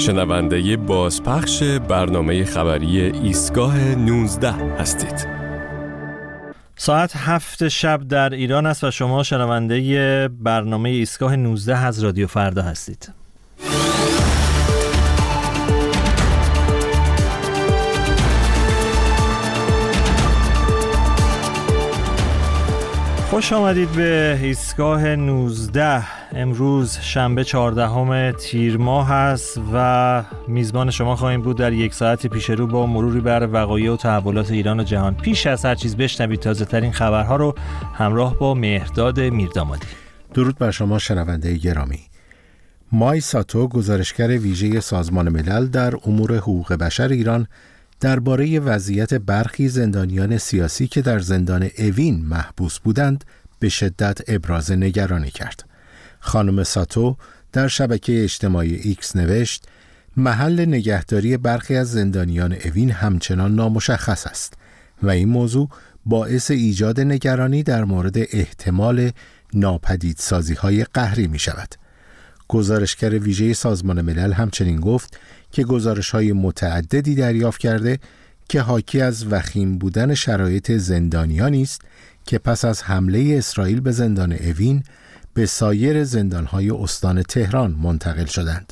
شنونده بازپخش برنامه خبری ایستگاه 19 هستید. ساعت 7 شب در ایران است و شما شنونده برنامه ایستگاه 19 از رادیو فردا هستید. خوش آمدید به ایستگاه 19. امروز شنبه 14 تیر ماه است و میزبان شما خواهیم بود در یک ساعت پیش رو با مروری بر وقایع و تحولات ایران و جهان. پیش از هر چیز بشنوید تازه ترین خبرها رو همراه با مهرداد میردامادی. درود بر شما شنونده گرامی. مای ساتو، گزارشگر ویژه سازمان ملل در امور حقوق بشر ایران، درباره وضعیت برخی زندانیان سیاسی که در زندان اوین محبوس بودند به شدت ابراز نگرانی کرد. خانم ساتو در شبکه اجتماعی ایکس نوشت: محل نگهداری برخی از زندانیان اوین همچنان نامشخص است و این موضوع باعث ایجاد نگرانی در مورد احتمال ناپدیدسازی‌های قهری می شود. گزارشگر ویژه سازمان ملل همچنین گفت که گزارش‌های متعددی دریافت کرده که حاکی از وخیم بودن شرایط زندانیانی است که پس از حمله اسرائیل به زندان اوین به سایر زندان‌های استان تهران منتقل شدند.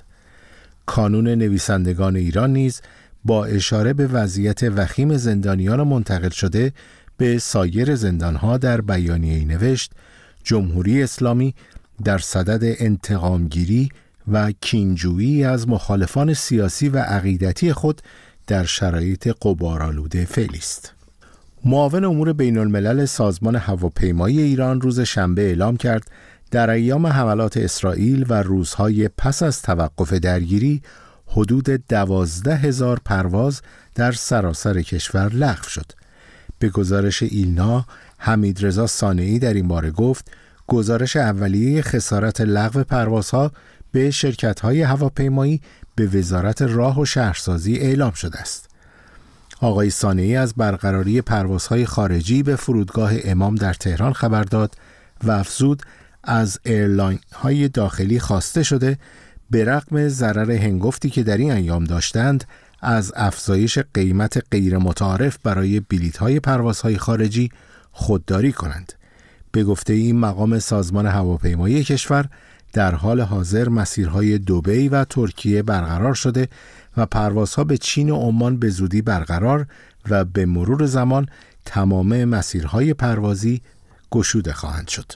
کانون نویسندگان ایران نیز با اشاره به وضعیت وخیم زندانیان منتقل شده به سایر زندان‌ها در بیانیه‌ای نوشت: جمهوری اسلامی در صدد انتقامگیری و کینجویی از مخالفان سیاسی و عقیدتی خود در شرایط غبارآلود فعلی است. معاون امور بین الملل سازمان هواپیمایی ایران روز شنبه اعلام کرد در ایام حملات اسرائیل و روزهای پس از توقف درگیری حدود 12,000 پرواز در سراسر کشور لغو شد. به گزارش ایلنا، حمیدرضا صانعی در این باره گفت گزارش اولیه خسارت لغو پروازها به شرکت‌های هواپیمایی به وزارت راه و شهرسازی اعلام شده است. آقای صانعی از برقراری پروازهای خارجی به فرودگاه امام در تهران خبر داد و افزود از ایرلاین‌های داخلی خواسته شده به رغم ضرر هنگفتی که در این ایام داشتند از افزایش قیمت غیر متعارف برای بلیط‌های پروازهای خارجی خودداری کنند. به گفته این مقام سازمان هواپیمایی کشور در حال حاضر مسیرهای دبی و ترکیه برقرار شده و پروازها به چین و عمان به زودی برقرار و به مرور زمان تمام مسیرهای پروازی گشوده خواهند شد.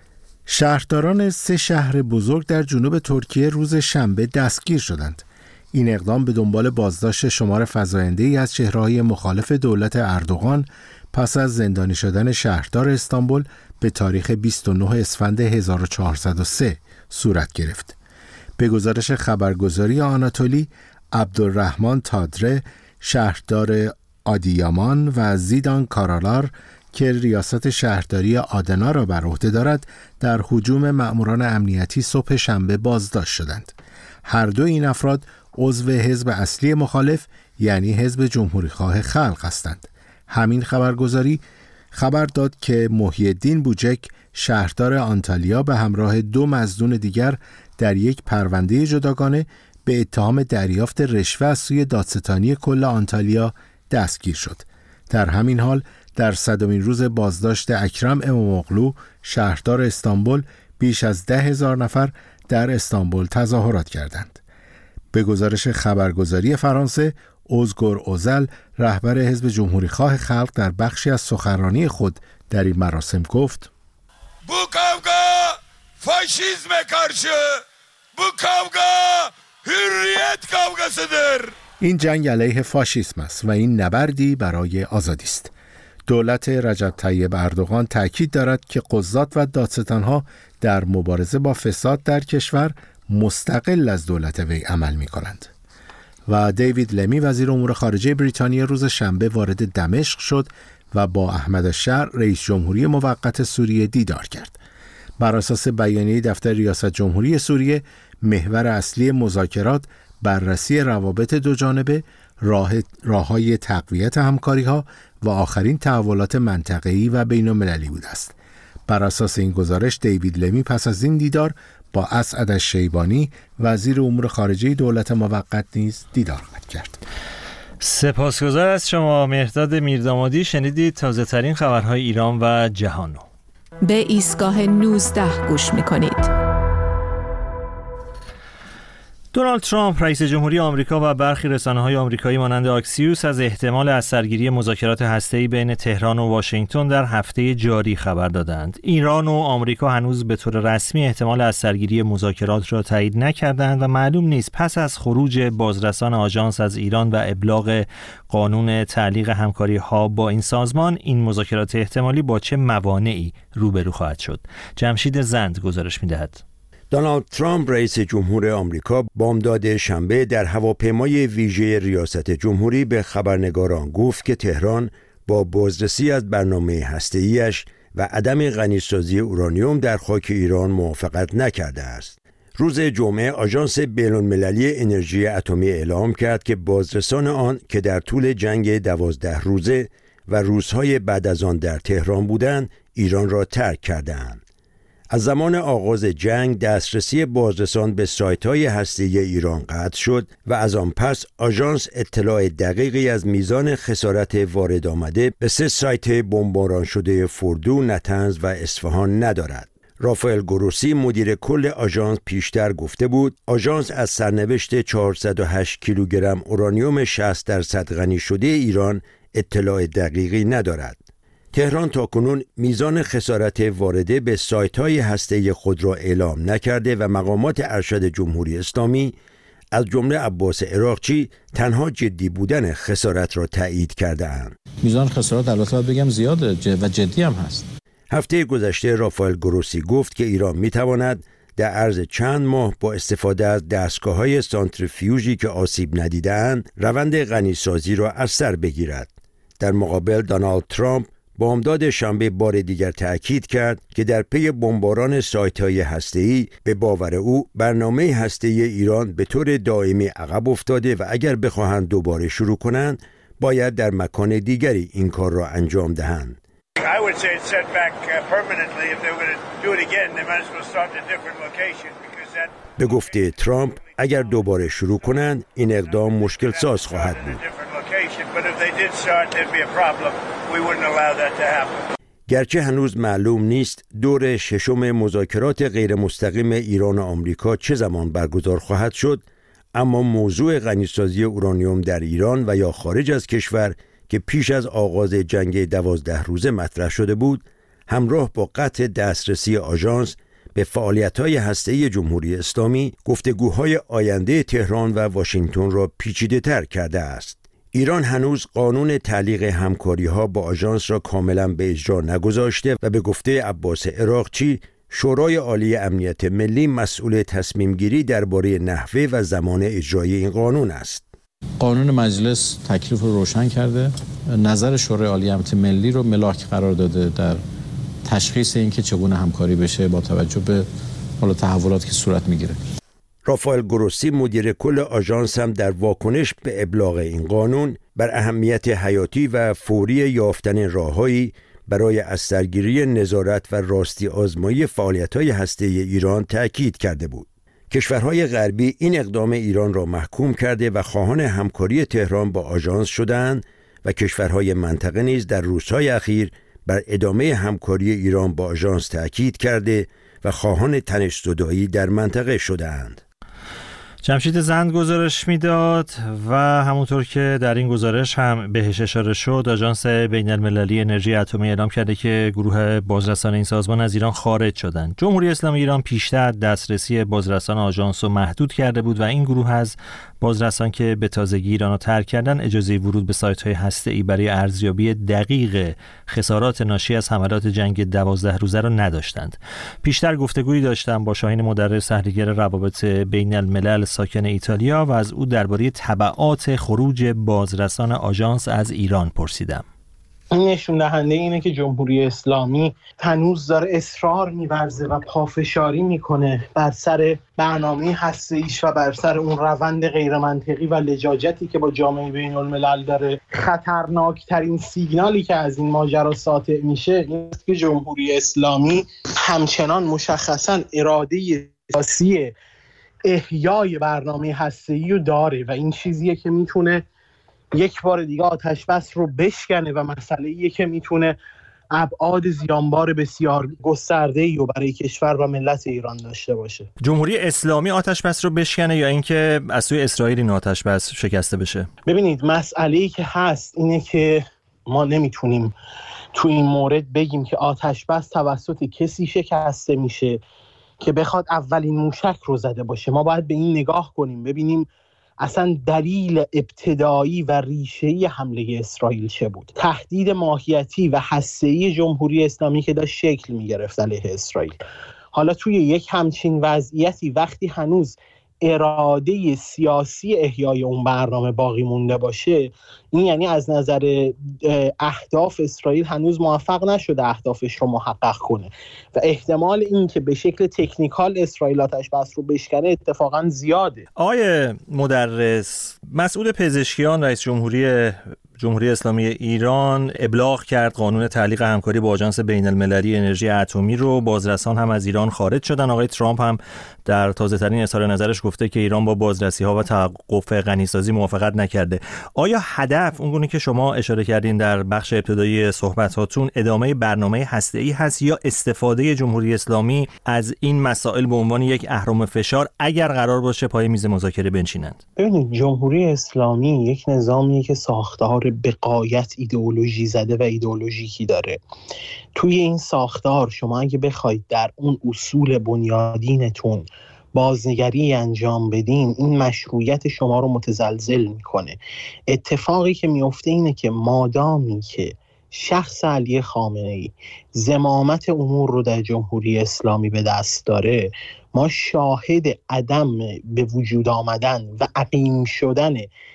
شهرداران 3 شهر بزرگ در جنوب ترکیه روز شنبه دستگیر شدند. این اقدام به دنبال بازداشت شمار فزاینده‌ای از چهره‌های مخالف دولت اردوغان پس از زندانی شدن شهردار استانبول به تاریخ 29 اسفند 1403 صورت گرفت. به گزارش خبرگزاری آناتولی، عبدالرحمن تادره، شهردار آدیامان و زیدان کارالار که ریاست شهرداری آدنا را بر عهده دارد، در هجوم مأموران امنیتی صبح شنبه بازداشت شدند. هر دو این افراد عضو حزب اصلی مخالف یعنی حزب جمهوریخواه خلق هستند. همین خبرگزاری خبر داد که محی الدین بوجک، شهردار آنتالیا، به همراه 2 مظنون دیگر در یک پرونده جداگانه به اتهام دریافت رشوه از سوی دادستانی کل آنتالیا دستگیر شد. در همین حال در 100مین روز بازداشت اکرم اماموغلو، شهردار استانبول، بیش از 10,000 نفر در استانبول تظاهرات کردند. به گزارش خبرگزاری فرانسه، اوزگور اوزل، رهبر حزب جمهوریخواه خلق، در بخشی از سخنرانی خود در این مراسم گفت: Bu kavga faşizme karşı, bu kavga hürriyet kavgasıdır. این جنگ علیه فاشیسم است و این نبردی برای آزادی است. دولت رجب طیب اردوغان تأکید دارد که قضات و دادستانها در مبارزه با فساد در کشور مستقل از دولت وی عمل می کنند. و دیوید لمی، وزیر امور خارجه بریتانیا، روز شنبه وارد دمشق شد و با احمد الشر، رئیس جمهوری موقت سوریه، دیدار کرد. بر اساس بیانیه دفتر ریاست جمهوری سوریه، محور اصلی مذاکرات بررسی روابط دوجانبه، راه‌های تقویت همکاری‌ها و آخرین تحولات منطقه‌ای و بین‌المللی بوده است. بر اساس این گزارش، دیوید لمی پس از این دیدار با اسعد الشیبانی وزیر امور خارجه دولت موقت نیز دیدار خواهد کرد. سپاسگزار از شما مهرداد میردامادی. شنیدید تازه ترین خبرهای ایران و جهان. به ایستگاه 19 گوش می‌کنید. دونالد ترامپ رئیس جمهوری آمریکا و برخی رسانه‌های آمریکایی مانند آکسیوس از احتمال از سرگیری مذاکرات هسته‌ای بین تهران و واشنگتن در هفته جاری خبر دادند. ایران و آمریکا هنوز به طور رسمی احتمال از سرگیری مذاکرات را تایید نکردند و معلوم نیست پس از خروج بازرسان آژانس از ایران و ابلاغ قانون تعلیق همکاری‌ها با این سازمان، این مذاکرات احتمالی با چه موانعی روبرو خواهد شد. جمشید زند گزارش می‌دهد. دونالد ترامپ رئیس جمهور آمریکا بامداد شنبه در هواپیمای ویژه ریاست جمهوری به خبرنگاران گفت که تهران با بازرسی از برنامه هسته‌ایش و عدم غنیسازی اورانیوم در خاک ایران موافقت نکرده است. روز جمعه آژانس بین‌المللی انرژی اتمی اعلام کرد که بازرسان آن که در طول جنگ 12 روزه و روزهای بعد از آن در تهران بودند، ایران را ترک کردند. از زمان آغاز جنگ دسترسی بازرسان به سایت‌های هسته‌ای ایران قطع شد و از آن پس آژانس اطلاع دقیقی از میزان خسارت وارد آمده به 3 سایت بمباران شده فردو، نطنز و اصفهان ندارد. رافائل گروسی مدیر کل آژانس پیشتر گفته بود آژانس از سرنوشت 408 کیلوگرم اورانیوم 60% غنی شده ایران اطلاع دقیقی ندارد. تهران تاکنون میزان خسارت وارده به سایت‌های هسته‌ای خود را اعلام نکرده و مقامات ارشد جمهوری اسلامی از جمله عباس عراقچی تنها جدی بودن خسارت را تایید کرده‌اند. میزان خسارت البته باید بگم زیاده و جدی هم هست. هفته گذشته رافائل گروسی گفت که ایران می‌تواند در عرض چند ماه با استفاده از دستگاه‌های سانتریفیوژی که آسیب ندیده‌اند روند غنیسازی را از سر بگیرد. در مقابل دونالد ترامپ بامداد شنبه بار دیگر تأکید کرد که در پی بمباران سایت‌های هسته‌ای به باور او برنامه هسته‌ای ایران به طور دائمی عقب افتاده و اگر بخواهند دوباره شروع کنند باید در مکان دیگری این کار را انجام دهند. به گفته ترامپ اگر دوباره شروع کنند این اقدام مشکل ساز خواهد بود. گرچه هنوز معلوم نیست دور ششم مذاکرات غیر مستقیم ایران و آمریکا چه زمان برگزار خواهد شد، اما موضوع غنیسازی اورانیوم در ایران و یا خارج از کشور که پیش از آغاز جنگ 12 روزه مطرح شده بود، همراه با قطع دسترسی آژانس به فعالیت‌های هسته‌ای جمهوری اسلامی، گفتگوهای آینده تهران و واشنگتن را پیچیده‌تر کرده است. ایران هنوز قانون تعلیق همکاری‌ها با آژانس را کاملاً به اجرا نگذاشته و به گفته عباس عراقچی شورای عالی امنیت ملی مسئول تصمیم گیری درباره نحوه و زمان اجرای این قانون است. قانون مجلس تکلیف رو روشن کرده، نظر شورای عالی امنیت ملی رو ملاک قرار داده در تشخیص اینکه چگونه همکاری بشه با توجه به تحولاتی که صورت میگیره. رافائل گروسی مدیر کل آژانس هم در واکنش به ابلاغ این قانون بر اهمیت حیاتی و فوری یافتن راههایی برای از سرگیری نظارت و راستی آزمایی فعالیت‌های هسته‌ای ایران تأکید کرده بود. کشورهای غربی این اقدام ایران را محکوم کرده و خواهان همکاری تهران با آژانس شدند و کشورهای منطقه نیز در روزهای اخیر بر ادامه همکاری ایران با آژانس تأکید کرده و خواهان تنش‌زدایی در منطقه شدند. جمشید زند گزارش میداد و همونطور که در این گزارش هم بهش اشاره شد، آژانس بین‌المللی انرژی اتمی اعلام کرده که گروه بازرسان این سازمان از ایران خارج شدند. جمهوری اسلامی ایران پیشتر دسترسی بازرسان آژانس رو محدود کرده بود و این گروه از بازرسان که به تازگی ایران رو ترک کردن اجازه ورود به سایت‌های هسته‌ای برای ارزیابی دقیق خسارات ناشی از حملات جنگ 12 روزه را نداشتند. پیشتر گفتگویی داشتم با شاهین مدرس تحلیلگر روابط بین الملل ساکن ایتالیا و از او درباره تبعات خروج بازرسان آژانس از ایران پرسیدم. این نشون دهنده اینه که جمهوری اسلامی هنوز داره اصرار می‌ورزه و پافشاری میکنه بر سر برنامه هسته‌ایش و بر سر اون روند غیر منطقی و لجاجتی که با جامعه بین الملل داره. خطرناکترین سیگنالی که از این ماجرا ساطع میشه این است که جمهوری اسلامی همچنان مشخصاً اراده سیاسی احیای برنامه هسته‌ای رو داره و این چیزیه که میتونه یک بار دیگه آتش بس رو بشکنه و مسئله‌ایه که میتونه ابعاد زیانبار بسیار گسترده‌ای رو برای کشور و ملت ایران داشته باشه. جمهوری اسلامی آتش بس رو بشکنه یا اینکه از سوی اسرائیل این آتش بس شکسته بشه؟ ببینید، مسئله‌ای که هست اینه که ما نمیتونیم تو این مورد بگیم که آتش بس توسط کسی شکسته میشه که بخواد اولین موشک رو زده باشه. ما باید به این نگاه کنیم، ببینیم اصلا دلیل ابتدایی و ریشه‌ای حمله اسرائیل چه بود. تهدید ماهیتی و هسته‌ای جمهوری اسلامی که داشت شکل می‌گرفت علیه اسرائیل. حالا توی یک همچین وضعیتی وقتی هنوز اراده سیاسی احیای اون برنامه باقی مونده باشه، این یعنی از نظر اهداف اسرائیل هنوز موفق نشده اهدافش رو محقق کنه و احتمال این که به شکل تکنیکال اسرائیل آتش بس رو بشکنه اتفاقا زیاده. آقای مدرس، مسئول پزشکیان رئیس جمهوری اسلامی ایران ابلاغ کرد قانون تعلیق همکاری با آژانس بین‌المللی انرژی اتمی رو. بازرسان هم از ایران خارج شدن. آقای ترامپ هم در تازه‌ترین اظهار نظرش گفته که ایران با بازرسی‌ها و توقف غنیسازی موافقت نکرده. آیا هدف اونگونه که شما اشاره کردین در بخش ابتدایی صحبتاتون ادامه برنامه هسته‌ای هست یا استفاده جمهوری اسلامی از این مسائل به عنوان یک اهرم فشار اگر قرار باشه پای میز مذاکره بنشینند؟ ببینید، جمهوری اسلامی یک نظامیه که ساختار به غایت ایدئولوژی زده و ایدئولوژیکی داره. توی این ساختار شما اگه بخواید در اون اصول بنیادینتون بازنگری انجام بدین، این مشروعیت شما رو متزلزل میکنه. اتفاقی که میفته اینه که مادامی که شخص علی خامنه‌ای زمامت امور رو در جمهوری اسلامی به دست داره، ما شاهد عدم به وجود آمدن و عقیم شدن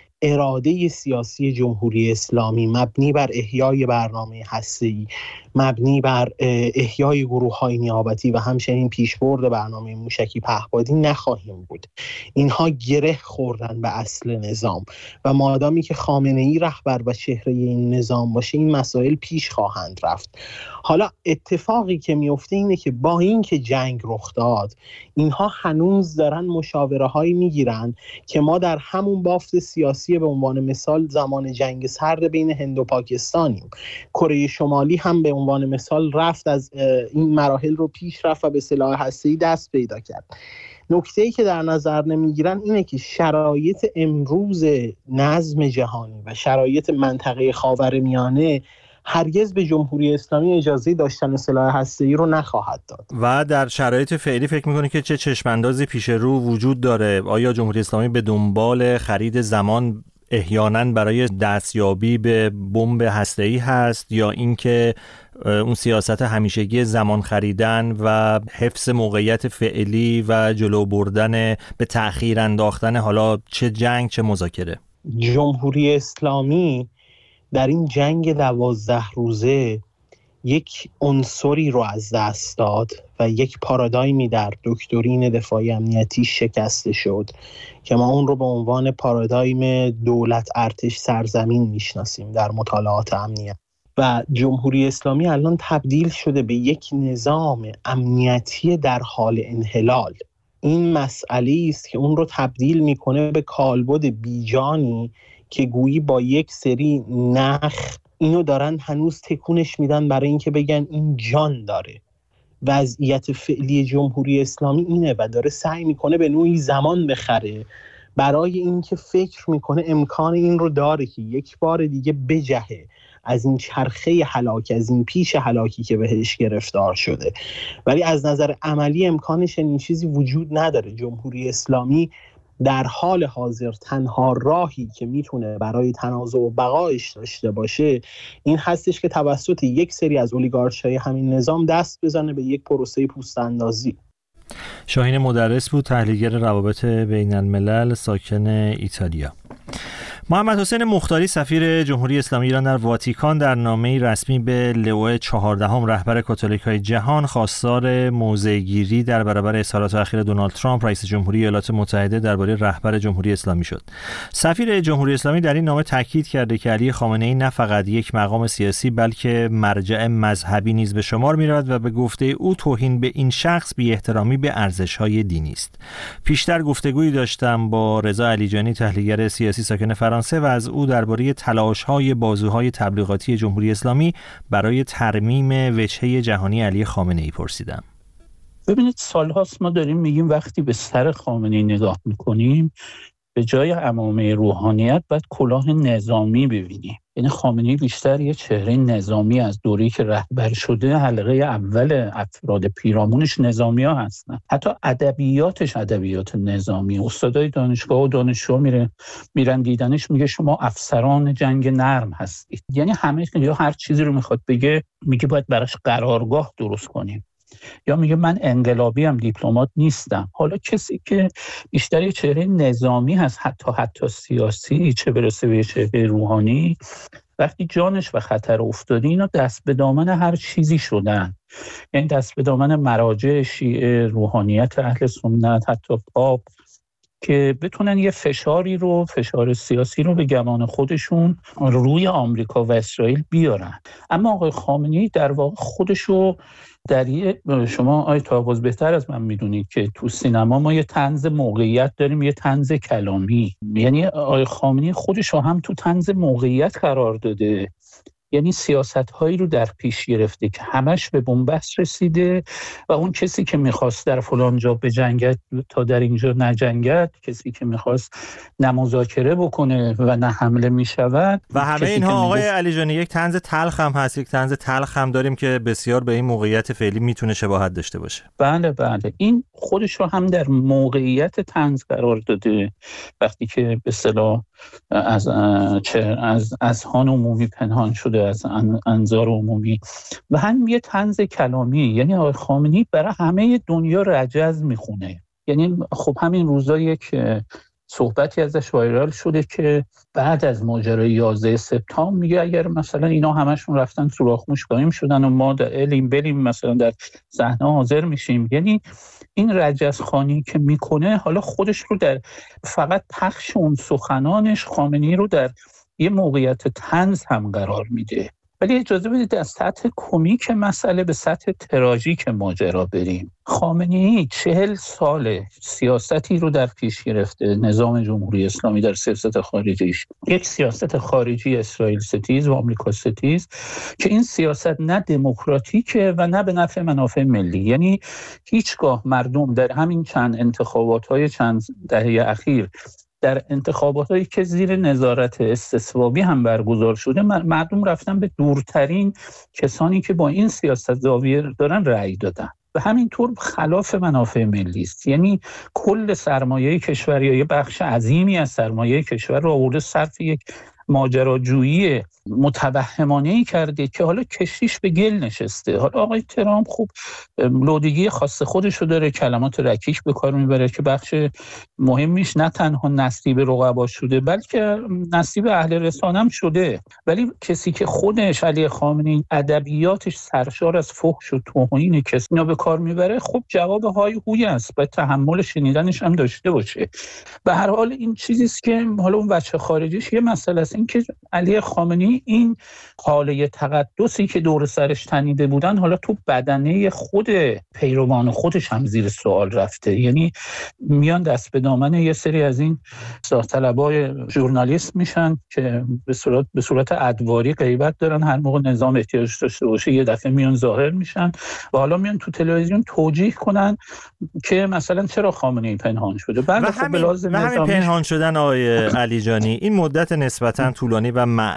اراده سیاسی جمهوری اسلامی مبنی بر احیای برنامه هسته‌ای، مبنی بر احیای گروه‌های نیابتی و همچنین پیشبرد برنامه موشکی پهپادی نخواهیم بود. اینها گره خوردن به اصل نظام و مادامی که خامنه‌ای رهبر و چهره این نظام باشه، این مسائل پیش خواهند رفت. حالا اتفاقی که میفته اینه که با اینکه جنگ رخ داد، اینها هنوز دارن مشاوره‌هایی میگیرن که ما در همون بافت سیاسی به عنوان مثال زمان جنگ سرد بین هند و پاکستانیم. کره شمالی هم به عنوان مثال رفت از این مراحل رو پیش رفت و به سلاح هسته‌ای دست پیدا کرد. نکته‌ای که در نظر نمیگیرن اینه که شرایط امروز نظم جهانی و شرایط منطقه خاورمیانه هرگز به جمهوری اسلامی اجازه داشتن سلاح هسته‌ای رو نخواهد داد. و در شرایط فعلی فکر می‌کنی که چه چشم‌اندازی پیش رو وجود داره؟ آیا جمهوری اسلامی به دنبال خرید زمان احیانا برای دستیابی به بمب هسته‌ای هست یا اینکه اون سیاست همیشگی زمان خریدن و حفظ موقعیت فعلی و جلو بردن به تأخیر انداختن حالا چه جنگ چه مذاکره؟ جمهوری اسلامی در این جنگ 12 روزه یک عنصری رو از دست داد و یک پارادایمی در دکترین دفاعی امنیتی شکسته شد که ما اون رو به عنوان پارادایم دولت ارتش سرزمین میشناسیم در مطالعات امنیت. و جمهوری اسلامی الان تبدیل شده به یک نظام امنیتی در حال انحلال. این مسئله است که اون رو تبدیل میکنه به کالبد بیجانی که گویی با یک سری نخ اینو دارن هنوز تکونش میدن برای اینکه بگن این جان داره. وضعیت فعلی جمهوری اسلامی اینه و داره سعی میکنه به نوعی زمان بخره برای اینکه فکر میکنه امکان این رو داره که یک بار دیگه بجهه از این چرخه هلاک، از این پیش هلاکی که بهش گرفتار شده. ولی از نظر عملی امکانش این چیزی وجود نداره. جمهوری اسلامی در حال حاضر تنها راهی که میتونه برای تنازع و بقایش داشته باشه این هستش که توسط یک سری از اولیگارش‌های همین نظام دست بزنه به یک پروسه پوست اندازی. شاهین مدرس بود، تحلیلگر روابط بین الملل، ساکن ایتالیا. محمد حسین مختاری سفیر جمهوری اسلامی ایران در واتیکان در نامه‌ای رسمی به لئو 14 رهبر کاتولیک‌های جهان خواستار موضع‌گیری در برابر اظهارات اخیر دونالد ترامپ رئیس جمهوری ایالات متحده درباره رهبر جمهوری اسلامی شد. سفیر جمهوری اسلامی در این نامه تاکید کرده که علی خامنه‌ای نه فقط یک مقام سیاسی بلکه مرجع مذهبی نیز به شمار می‌رود و به گفته او توهین به این شخص بی‌احترامی به ارزش‌های دینی است. پیشتر گفتگویی داشتم با رضا علیجانی تحلیلگر سیاسی ساکن فرانسه و از او درباره تلاش‌های بازوهای تبلیغاتی جمهوری اسلامی برای ترمیم وجهه جهانی علی خامنه‌ای پرسیدم. ببینید سال‌هاست ما داریم میگیم وقتی به سر خامنه‌ای نگاه می‌کنیم به جای عمامه روحانیت باید کلاه نظامی ببینیم. یعنی خامنه‌ای بیشتر یه چهره نظامی از دوره‌ای که رهبر شده حلقه اول افراد پیرامونش نظامی‌ها هستن. حتی ادبیاتش ادبیات نظامی. استادای دانشگاه و دانشجو میرن دیدنش میگه شما افسران جنگ نرم هستید. یعنی همه یا هر چیزی رو میخواد بگه میگه باید براش قرارگاه درست کنیم. یا میگه من انقلابی ام دیپلمات نیستم. حالا کسی که بیشتر یه چهره نظامی هست حتی سیاسی چه برسه به چهره روحانی وقتی جانش به خطر افتاده اینا دست به دامن هر چیزی شدن. یعنی دست به دامن مراجع شیعه روحانیت اهل سنت حتی پاپ که بتونن یه فشار سیاسی رو به گمان خودشون روی آمریکا و اسرائیل بیارن. اما آقای خامنه‌ای در واقع خودشو شما آقای طاووس بهتر از من میدونید که تو سینما ما یه طنز موقعیت داریم یه طنز کلامی. یعنی آقای خامنه‌ای خودشو هم تو طنز موقعیت قرار داده، یعنی سیاست‌هایی رو در پیش گرفته که همش به بنبست رسیده و اون کسی که می‌خواست در فلان جا بجنگد تا در اینجا نجنگد، کسی که می‌خواست نه مذاکره بکنه و نه حمله می‌شود و همه اینها آقای علیجانی یک طنز تلخ هم هست، یک طنز تلخ هم داریم که بسیار به این موقعیت فعلی میتونه شباهت داشته باشه. بله این خودش رو هم در موقعیت طنز قرار داده وقتی که به اصطلاح از اذهان عمومی پنهان شده، از انظار عمومی و هم یه طنز کلامی. یعنی آقای خامنه‌ای برای همه دنیا رجز میخونه. یعنی خب همین روزا یک صحبتی ازش وایرال شده که بعد از ماجرای 11 سپتامبر میگه اگر مثلا اینا همشون رفتن سوراخ‌موش قایم شدن و ما بریم مثلا در صحنه حاضر میشیم. یعنی این رجزخوانی که میکنه حالا خودش رو در فقط پخش اون سخنانش خامنه‌ای رو در یه موقعیت طنز هم قرار میده. ولی اجازه بدید از سطح کمیک مسئله به سطح تراژیک ماجرا بریم. خامنه‌ای 40 سال سیاستی رو در پیش گرفته، نظام جمهوری اسلامی در سیاست خارجیش یک سیاست خارجی اسرائیل ستیز و آمریکا ستیز که این سیاست نه دموکراتیکه و نه به نفع منافع ملی. یعنی هیچگاه مردم در همین چند انتخابات‌های چند دهه اخیر در انتخاباتایی که زیر نظارت استصوابی هم برگزار شده مردم رفتن به دورترین کسانی که با این سیاست زاویه دارن رأی دادن و همینطور خلاف منافع ملی است. یعنی کل سرمایه کشور یا یه بخش عظیمی از سرمایه کشور رو آورده صرف یک ماجراجویی متوهمانه‌ای کرده که حالا کشیش به گل نشسته. حالا آقای ترامپ خوب لودگی خاص خودشو داره، کلمات رکیک به کار میبره که بخش مهمیش نه تنها نصیب رقبا شده بلکه نصیب اهل رسانه هم شده. ولی کسی که خودش علی خامنه‌ای ادبیاتش سرشار از فحش و توهین کسی اینا به کار میبره، خب جواب های هوی است، باید تحمل شنیدنش هم داشته باشه. به هر حال این چیزی است که حالا اون بچه خارجیش یه مسئله است، این که علی خامنه‌ای این حاله تقدسی که دور سرش تنیده بودن حالا تو بدنه خود پیروان خودش هم زیر سوال رفته. یعنی میان دست به دامن یه سری از این اصلاح طلبای ژورنالیست میشن که به صورت ادواری غیبت دارن، هر موقع نظام احتیاج داشته باشه یه دفعه میان ظاهر میشن و حالا میان تو تلویزیون توجیه کنن که مثلا چرا خامنه‌ای پنهان شده. و همین پنهان شدن آقای علیجانی این مدت نسبتاً طولانی و معنادار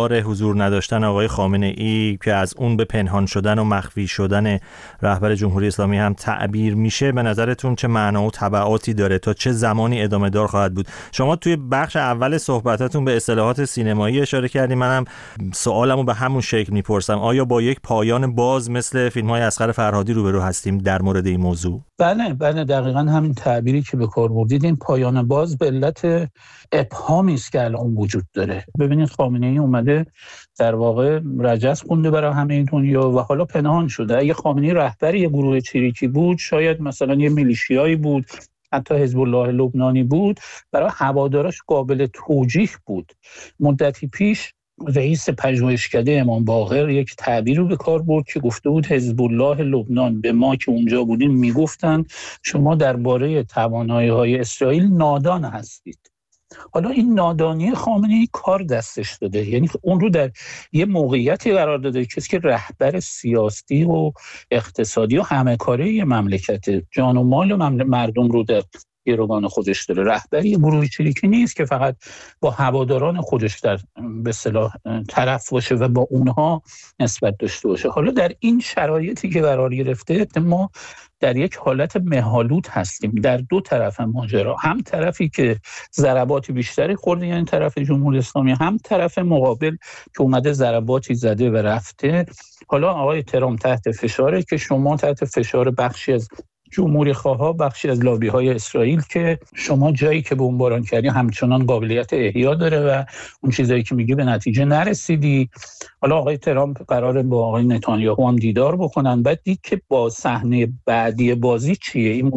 دلار حضور نداشتن آقای خامنه‌ای که از اون به پنهان شدن و مخفی شدن رهبر جمهوری اسلامی هم تعبیر میشه، به نظرتون چه معنا و تبعاتی داره؟ تا چه زمانی ادامه دار خواهد بود؟ شما توی بخش اول صحبتاتون به اصطلاحات سینمایی اشاره کردیم. منم سوالمو به همون شکل میپرسم. آیا با یک پایان باز مثل فیلم‌های اصغر فرهادی روبرو هستیم در مورد این موضوع؟ بله دقیقاً همین تعبیری که به کار بردید، این پایان باز به علت ابهامی است که الان وجود داره. ببینید خامنه‌ای اومده در واقع رجز خونده برای همه دنیا و حالا پنهان شده. اگه خامنه‌ای رهبر یه گروه چریکی بود، شاید مثلا یه میلیشیایی بود، حتی حزب الله لبنانی بود، برای هواداراش قابل توجیه بود. مدتی پیش رئیس پژوهشکده امام باقر یک تعبیر رو به کار برد که گفته بود حزب الله لبنان به ما که اونجا بودیم میگفتن شما درباره توانایی‌های اسرائیل نادان هستید. حالا این نادانی خامنه‌ای کار دستش داده، یعنی اون رو در یه موقعیتی قرار داده کسی که رهبر سیاسی و اقتصادی و همه کاره یه مملکت، جان و مال مردم رو در گروگان خودش داره. رهبری گروه چریکی نیست که فقط با هواداران خودش در به اصطلاح طرف باشه و با اونها نسبت داشته باشه. حالا در این شرایطی که قرار گرفته ما در یک حالت مه‌آلود هستیم در دو طرف ماجرا، هم طرفی که ضربات بیشتری خورده یعنی طرف جمهوری اسلامی، هم طرف مقابل که اومده ضرباتی زده و رفته. حالا آقای ترامپ تحت فشاره که شما تحت فشار بخشی از جمهوری خواها، بخشی از لابی های اسرائیل که شما جایی که بمباران کردی همچنان قابلیت احیا داره و اون چیزایی که میگی به نتیجه نرسیدی. حالا آقای ترامپ قراره با آقای نتانیاهو هم دیدار بکنن، بعد دید که با صحنه بعدی بازی چیه. این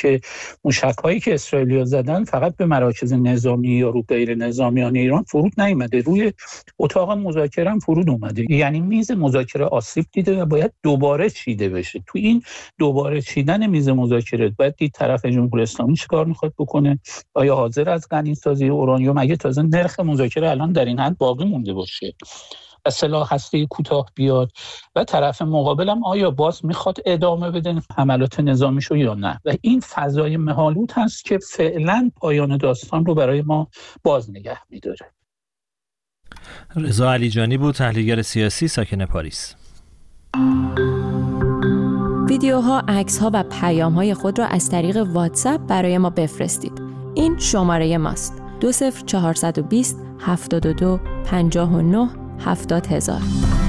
موشک‌هایی که اسرائیلی‌ها زدن فقط به مراکز نظامی یا رو غیر نظامیان ایران فرود نیامده، روی اتاق مذاکره هم فرود اومده. یعنی میز مذاکره آسیب دیده و باید دوباره چیده بشه. تو این دوباره چیدن میز مذاکره باید دید طرف جمهوری اسلامی چیکار میخواد بکنه. آیا حاضر از غنیسازی اورانیوم اگه تازه نرخ مذاکره الان در این حد باقی مونده باشه، سلاح هسته کوتاه بیاد، و طرف مقابلم آیا باز میخواد ادامه بده حملات نظامیشو یا نه. و این فضای مه‌آلود هست که فعلا پایان داستان رو برای ما باز نگه میداره. رضا علیجانی بود، تحلیلگر سیاسی ساکن پاریس. ویدیوها، عکس‌ها و پیام‌های خود را از طریق واتساپ برای ما بفرستید. این شماره ماست: 20420 72 59 70000.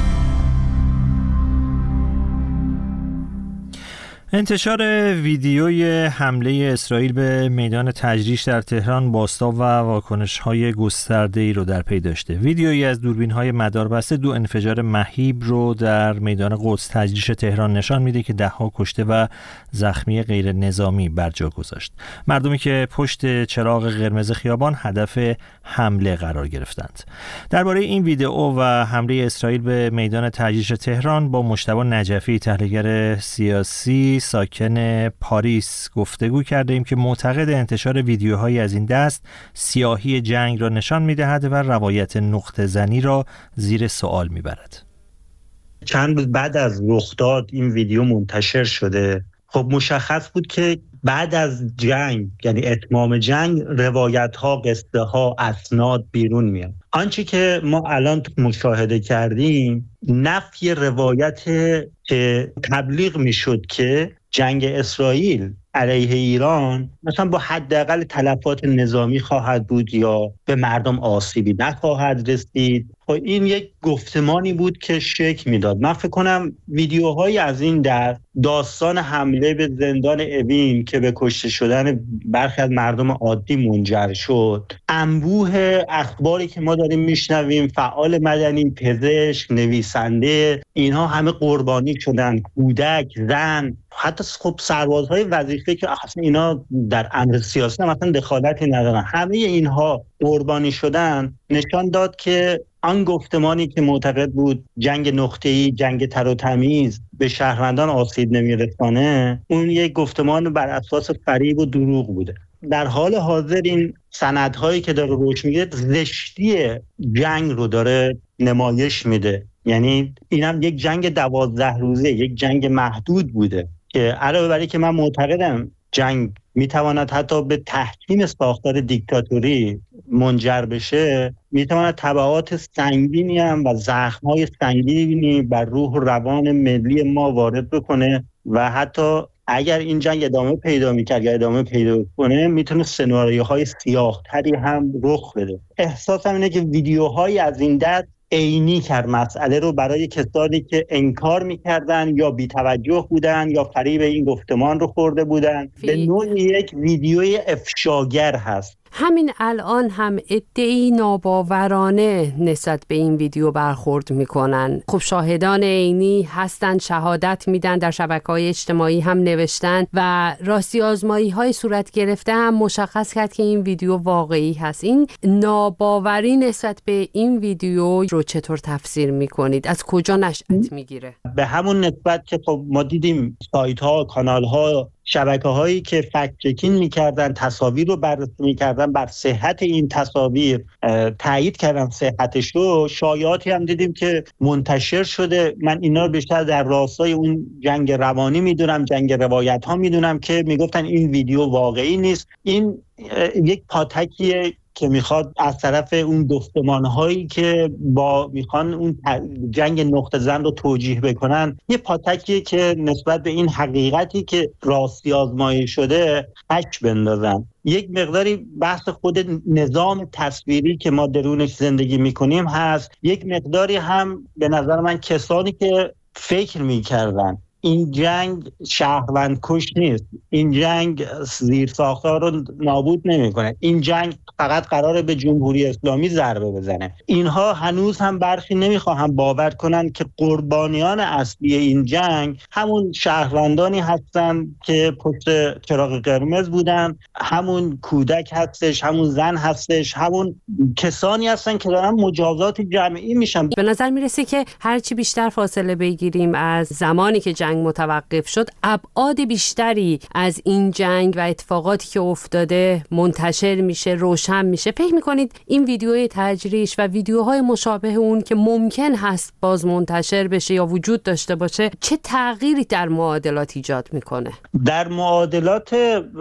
انتشار ویدیوی حمله اسرائیل به میدان تجریش در تهران بازتاب و واکنش‌های گسترده‌ای رو در پی داشته. ویدیویی از دوربین‌های مداربسته دو انفجار مهیب رو در میدان قدس تجریش تهران نشان میده که ده‌ها کشته و زخمی غیر نظامی بر جا گذاشت. مردمی که پشت چراغ قرمز خیابان هدف حمله قرار گرفتند. درباره این ویدیو و حمله اسرائیل به میدان تجریش تهران با مجتبی نجفی، تحلیلگر سیاسی ساکن پاریس، گفتگو کرده ایم که معتقد انتشار ویدیوهایی از این دست سیاهی جنگ را نشان می‌دهد و روایت نقطه زنی را زیر سوال می‌برد. چند روز بعد از رخداد این ویدیو منتشر شده. خب مشخص بود که بعد از جنگ، یعنی اتمام جنگ، روایت‌ها، قصه‌ها، اسناد بیرون میاد. آنچه که ما الان مشاهده کردیم نفی روایت که تبلیغ میشد که جنگ اسرائیل علیه ایران مثلا با حداقل تلفات نظامی خواهد بود یا به مردم آسیبی نخواهد رسید. خب این یک گفتمانی بود که شک میداد. من فکر کنم ویدیوهایی از این داستان حمله به زندان اوین که به کشته شدن برخی از مردم عادی منجر شد، انبوه اخباری که ما داریم میشنویم، فعال مدنی، پزشک، نویسنده، اینها همه قربانی شدن، کودک، زن، حتی خب سربازهای وظیفه که اصلا اینا در امر سیاسی هم اصلا دخالتی ندارن، همه اینها قربانی شدن، نشان داد که آن گفتمانی که معتقد بود جنگ نقطه‌ای، جنگ تر و تمیز به شهروندان آسیب نمیرسانه، اون یک گفتمان بر اساس فریب و دروغ بوده. در حال حاضر این سندهایی که داره روش میگه زشتی جنگ رو داره نمایش میده. یعنی اینم یک جنگ 12 روزه، یک جنگ محدود بوده که علاوه بر اینکه من معتقدم جنگ میتواند حتی به تحکیم ساختار دیکتاتوری منجر بشه، میتواند تبعات سنگینی هم و زخم‌های سنگینی بر روح و روان ملی ما وارد بکنه و حتی اگر این جنگ ادامه پیدا میکرد یا ادامه پیدا کنه میتونه سناریوهای سیاه‌تری هم رخ بده. احساسم اینه که ویدیوهایی از این دست عینی کرد مسئله رو برای کسانی که انکار میکردن یا بی‌توجه بودن یا فریب این گفتمان رو خورده بودن. به نوعی یک ویدیوی افشاگر هست. همین الان هم عده‌ای ناباورانه نسبت به این ویدیو برخورد میکنن. خب شاهدان عینی هستن، شهادت میدن، در شبکه‌های اجتماعی هم نوشتن و راستی آزمایی‌های صورت گرفته هم مشخص کرد که این ویدیو واقعی هست. این ناباوری نسبت به این ویدیو رو چطور تفسیر میکنید؟ از کجا نشأت میگیره؟ به همون نسبت که خب ما دیدیم سایت‌ها، کانال‌ها، شبکه‌هایی که فکت چکینگ می‌کردن، تصاویر رو بررسی می‌کردن، بر صحت این تصاویر تایید کردن صحتش رو. شایعاتی هم دیدیم که منتشر شده. من اینا رو بیشتر در راستای اون جنگ روانی میدونم، جنگ روایت‌ها میدونم که میگفتن این ویدیو واقعی نیست. این یک پاتکیه که میخواد از طرف اون گفتمان‌هایی که میخوان اون جنگ نقطه زن رو توجیه بکنن، یه پاتکیه که نسبت به این حقیقتی که راستی آزمایی شده حک بندازن. یک مقداری بحث خود نظام تصویری که ما درونش زندگی میکنیم هست. یک مقداری هم به نظر من کسانی که فکر میکردن این جنگ شهروند کش نیست، این جنگ زیرساخت‌ها رو نابود نمی‌کنه، این جنگ فقط قراره به جمهوری اسلامی ضربه بزنه، اینها هنوز هم برخی نمی‌خواهند باور کنن که قربانیان اصلی این جنگ همون شهروندانی هستن که پشت چراغ قرمز بودن، همون کودک هستش، همون زن هستش، همون کسانی هستن که دارن مجازات جمعی میشن. به نظر میرسه که هرچی بیشتر فاصله بگیریم از زمانی که جنگ متوقف شد، ابعاد بیشتری از این جنگ و اتفاقاتی که افتاده منتشر میشه، روشن میشه. فکر میکنید این ویدیوهای تجریش و ویدیوهای مشابه اون که ممکن هست باز منتشر بشه یا وجود داشته باشه چه تغییری در معادلات ایجاد میکنه؟ در معادلات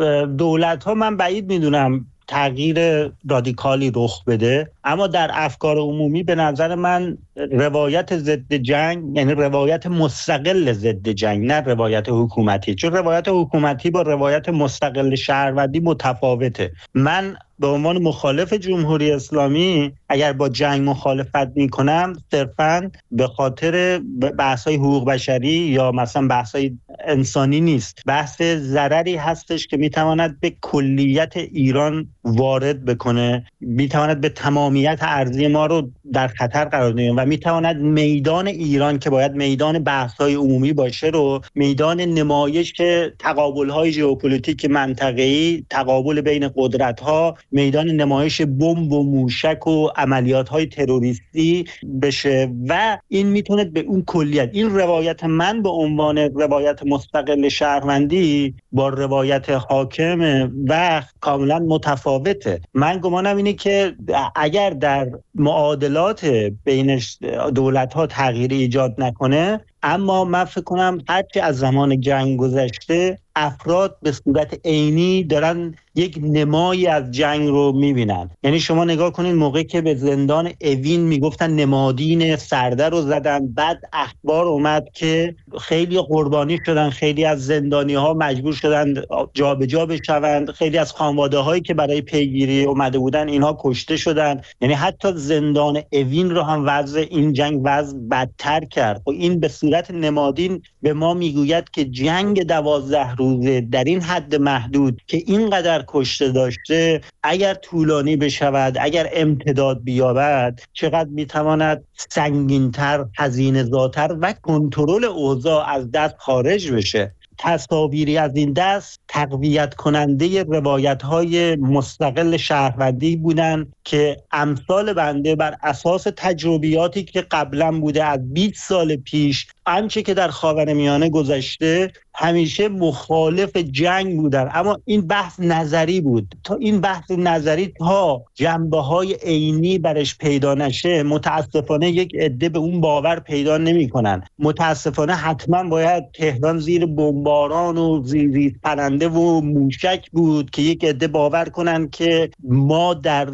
دولت‌ها من بعید میدونم تغییر رادیکالی رخ بده، اما در افکار عمومی به نظر من روایت ضد جنگ، یعنی روایت مستقل ضد جنگ، نه روایت حکومتی، چون روایت حکومتی با روایت مستقل شهروندی متفاوته. من به عنوان مخالف جمهوری اسلامی اگر با جنگ مخالفت میکنم صرفاً به خاطر بحث‌های حقوق بشری یا مثلا بحث‌های انسانی نیست، بحث ضرری هستش که میتواند به کلیت ایران وارد بکنه، میتواند به تمامیت ارضی ما رو در خطر قرار بده و میتواند میدان ایران که باید میدان بحث‌های عمومی باشه رو میدان نمایش تقابل‌های ژئوپلیتیک منطقه‌ای، تقابل بین قدرت‌ها، میدان نمایش بمب و موشک و عملیات‌های تروریستی بشه و این میتونه به اون کلیت. این روایت من به عنوان روایت مستقل شهروندی با روایت حاکم و کاملا متفاوته. من گمانم اینه که اگر در معادلات بین دولت‌ها تغییر ایجاد نکنه، اما من فکر کنم هرچی از زمان جنگ گذشته افراد به صورت عینی دارن یک نمایی از جنگ رو میبینن. یعنی شما نگاه کنین موقعی که به زندان اوین میگفتن نمادین سرده رو زدن، بعد اخبار اومد که خیلی قربانی شدن، خیلی از زندانی ها مجبور شدن جابجا بشوند، خیلی از خانواده هایی که برای پیگیری اومده بودن اینها کشته شدن. یعنی حتی زندان اوین رو هم وضع این جنگ وضع بدتر کرد. و این به صورت نمادین به ما میگوید که جنگ 12 روزه در این حد محدود که اینقدر کشته داشته اگر طولانی بشود، اگر امتداد بیابد، چقدر میتواند سنگین‌تر، هزینه‌زاتر و کنترل اوضاع از دست خارج بشه. تصاویری از این دست تقویت کننده روایت‌های مستقل شهروندی بودن که امثال بنده بر اساس تجربیاتی که قبلا بوده از 20 سال پیش، آنچه که در خاورمیانه گذشته، همیشه مخالف جنگ بودن. اما این بحث نظری بود. تا این بحث نظری تا جنبه‌های عینی برش پیدا نشه، متاسفانه یک عده به اون باور پیدا نمی‌کنن. متاسفانه حتما باید تهران زیر بمباران و زیر پرنده و موشک بود که یک عده باور کنن که ما در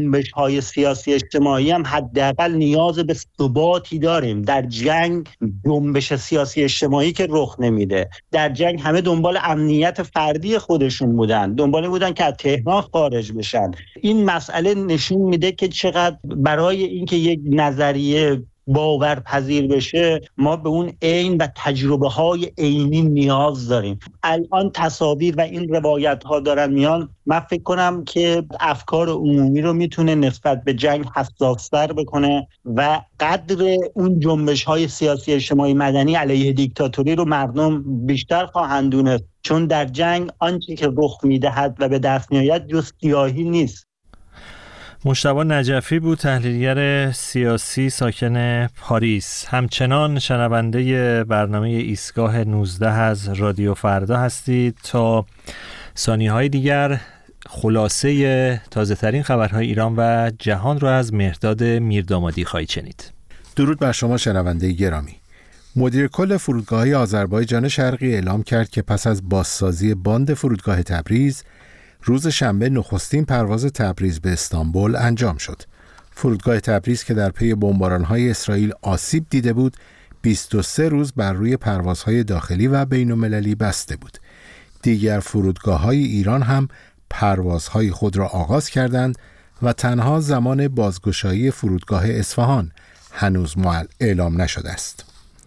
جنبش‌های سیاسی اجتماعی هم حداقل نیاز به ثباتی داریم. در جنگ جنبش سیاسی اجتماعی که رخ نمیده. در جنگ همه دنبال امنیت فردی خودشون بودن، دنبال بودن که از تهران خارج بشن. این مسئله نشون میده که چقدر برای اینکه یک نظریه باورپذیر بشه ما به اون عین و تجربه های عینی نیاز داریم. الان تصاویر و این روایت ها دارن میان، من فکر کنم که افکار عمومی رو میتونه نسبت به جنگ حساس‌تر بکنه و قدر اون جنبش های سیاسی اجتماعی مدنی علیه دیکتاتوری رو مردم بیشتر خواهند دونست، چون در جنگ آنچه که رخ میدهد و به دست میآید جز سیاهی نیست. مجتبی نجفی بود، تحلیلگر سیاسی ساکن پاریس. همچنان شنونده برنامه ایستگاه 19 از رادیو فردا هستید. تا ثانیه‌های دیگر خلاصه تازه‌ترین خبرهای ایران و جهان را از مهرداد میردامادی خواهید شنید. درود بر شما شنونده گرامی. مدیر کل فرودگاه آذربایجان شرقی اعلام کرد که پس از بازسازی باند فرودگاه تبریز، روز شنبه نخستین پرواز تبریز به استانبول انجام شد. فرودگاه تبریز که در پی بمباران‌های اسرائیل آسیب دیده بود، 23 روز بر روی پروازهای داخلی و بین‌المللی بسته بود. دیگر فرودگاه‌های ایران هم پروازهای خود را آغاز کردند و تنها زمان بازگشایی فرودگاه اصفهان هنوز اعلام نشده است.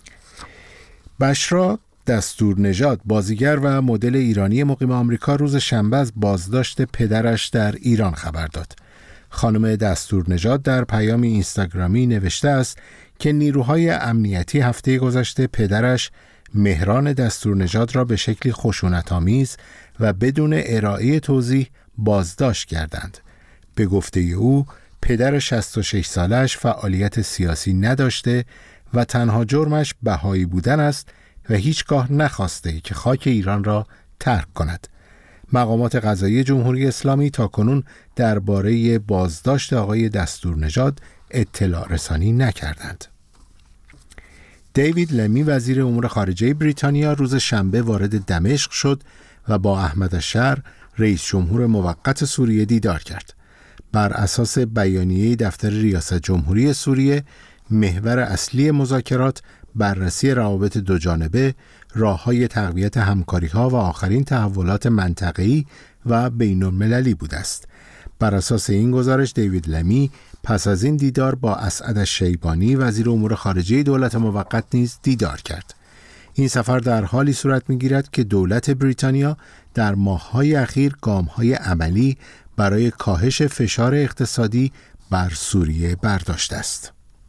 بشرا دستورنژاد، بازیگر و مدل ایرانی مقیم آمریکا، روز شنبه از بازداشت پدرش در ایران خبر داد. خانم دستورنژاد در پیامی اینستاگرامی نوشته است که نیروهای امنیتی هفته گذشته پدرش مهران دستورنژاد را به شکلی خشونت‌آمیز و بدون ارائه توضیح بازداشت کردند. به گفته او، پدر 66 سالش فعالیت سیاسی نداشته و تنها جرمش بهایی بودن است و هیچگاه نخواسته که خاک ایران را ترک کند. مقامات قضایی جمهوری اسلامی تاکنون درباره بازداشت آقای دستورنژاد اطلاع رسانی نکردند. دیوید لمی، وزیر امور خارجه بریتانیا، روز شنبه وارد دمشق شد و با احمد الشر، رئیس جمهور موقت سوریه، دیدار کرد. بر اساس بیانیه دفتر ریاست جمهوری سوریه، محور اصلی مذاکرات بررسی روابط دوجانبه، راه‌های تقویت همکاری‌ها و آخرین تحولات منطقه‌ای و بین‌المللی بوده است. بر اساس این گزارش، دیوید لمی پس از این دیدار با اسعد الشیبانی، وزیر امور خارجه دولت موقت، نیز دیدار کرد. این سفر در حالی صورت می‌گیرد که دولت بریتانیا در ماه‌های اخیر گام‌های عملی برای کاهش فشار اقتصادی بر سوریه برداشته است.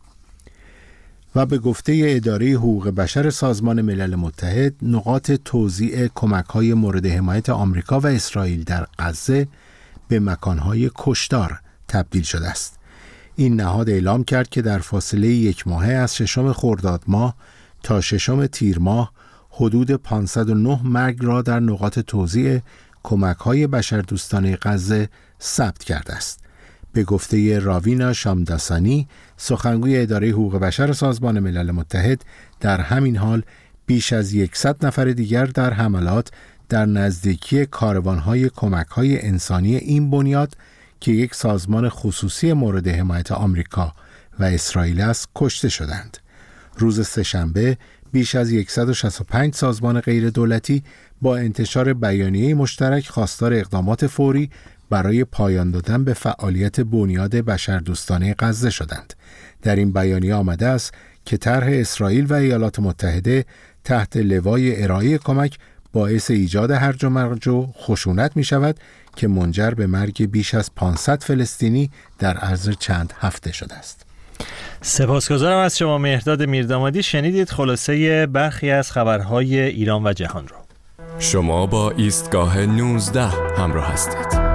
و به گفته اداره حقوق بشر سازمان ملل متحد، نقاط توزیع کمک‌های مورد حمایت آمریکا و اسرائیل در غزه به مکان‌های کشتار تبدیل شده است. این نهاد اعلام کرد که در فاصله یک ماهه از 6 خرداد ماه تا 6 تیر ماه حدود 509 مرگ را در نقاط توزیع کمک‌های بشردوستانه غزه ثبت کرده است. به گفته راوینا شامداسانی، سخنگوی اداره حقوق بشر سازمان ملل متحد، در همین حال بیش از 100 نفر دیگر در حملات در نزدیکی کاروان‌های کمک‌های انسانی این بنیاد که یک سازمان خصوصی مورد حمایت آمریکا و اسرائیل است کشته شدند. روز سه‌شنبه بیش از 165 سازمان غیر دولتی با انتشار بیانیه مشترک خواستار اقدامات فوری برای پایان دادن به فعالیت بنیاد بشردوستانه غزه شدند. در این بیانیه آمده است که طرح اسرائیل و ایالات متحده تحت لوای ارائه کمک باعث ایجاد هرج و مرج و خشونت می شود که منجر به مرگ بیش از 500 فلسطینی در عرض چند هفته شده است. سپاسگزارم از شما مهرداد میردامادی. شنیدید خلاصه برخی از خبرهای ایران و جهان را. شما با ایستگاه 19 همراه هستید.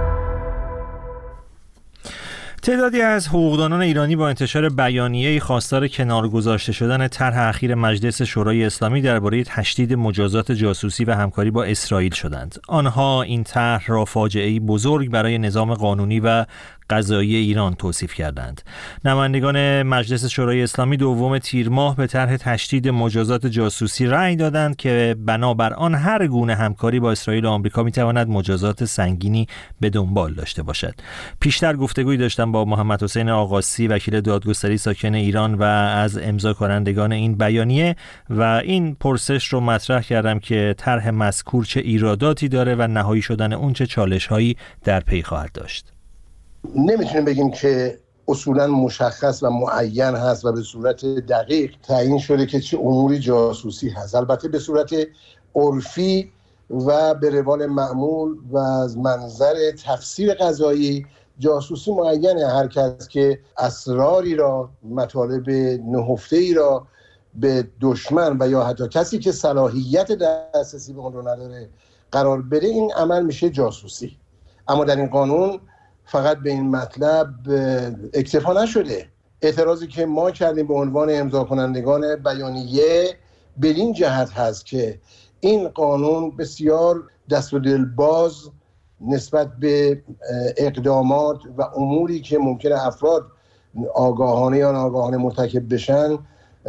تعدادی از حقوقدانان ایرانی با انتشار بیانیه‌ای خواستار کنار گذاشته شدن طرح اخیر مجلس شورای اسلامی درباره تشدید مجازات جاسوسی و همکاری با اسرائیل شدند. آنها این طرح را فاجعه‌ای بزرگ برای نظام قانونی و قضایی ایران توصیف کردند. نمایندگان مجلس شورای اسلامی 2 تیر ماه به طرح تشدید مجازات جاسوسی رأی دادند که بنابر آن هر گونه همکاری با اسرائیل و آمریکا میتواند مجازات سنگینی به دنبال داشته باشد. پیشتر گفتگویی داشتم با محمد حسین آقاسی، وکیل دادگستری ساکن ایران و از امضا کنندگان این بیانیه، و این پرسش رو مطرح کردم که طرح مذکور چه ایراداتی داره و نهایی شدن اون چه چالش‌هایی در پی خواهد داشت. نمیتونیم بگیم که اصولا مشخص و معین هست و به صورت دقیق تعیین شده که چه اموری جاسوسی هست. البته به صورت عرفی و به روال معمول و از منظر تفسیر قضایی، جاسوسی معینه هر کس که اسراری را، مطالب نهفته‌ای را به دشمن و یا حتی کسی که صلاحیت دسترسی به اون رو نداره قرار بده، این عمل میشه جاسوسی. اما در این قانون فقط به این مطلب اکتفا نشده. اعتراضی که ما کردیم به عنوان امضا کنندگان بیانیه به این جهت هست که این قانون بسیار دست و دل باز نسبت به اقدامات و اموری که ممکنه افراد آگاهانه یا ناآگاهانه مرتکب بشن،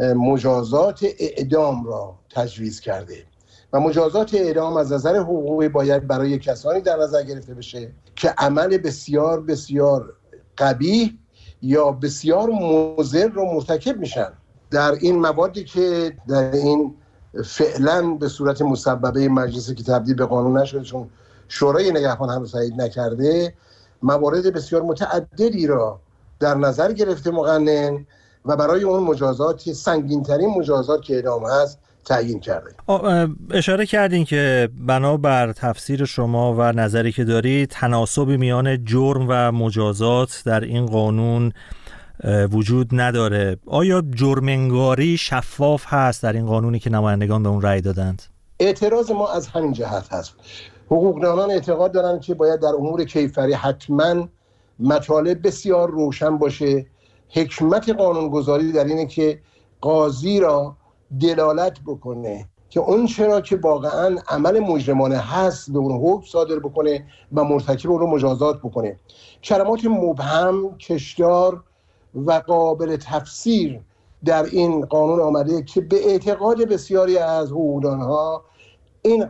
مجازات اعدام را تجویز کرده و مجازات اعدام از نظر حقوقی باید برای کسانی در نظر گرفته بشه که عمل بسیار بسیار قبیح یا بسیار مضر رو مرتکب میشن. در این موادی که در این فعلا به صورت مسببه مجلسی که تبدیل به قانون نشده چون شورای نگهبان هنوز تایید نکرده، موارد بسیار متعددی را در نظر گرفته مقنن و برای اون مجازات سنگین‌ترین مجازات که اعدام هست تعیین کرده. اشاره کردین که بنابر تفسیر شما و نظری که دارید تناسبی میان جرم و مجازات در این قانون وجود نداره. آیا جرم‌انگاری شفاف هست در این قانونی که نمایندگان به اون رأی دادند؟ اعتراض ما از همین جهت هست. حقوقدانان اعتقاد دارند که باید در امور کیفری حتما مطالب بسیار روشن باشه. حکمت قانونگذاری در اینه که قاضی را دلالت بکنه که اون چرا که واقعا عمل مجرمانه هست به اون حکم صادر بکنه و مرتکب اون رو مجازات بکنه. کلمات مبهم، کشدار و قابل تفسیر در این قانون آمده که به اعتقاد بسیاری از حقوقدانها این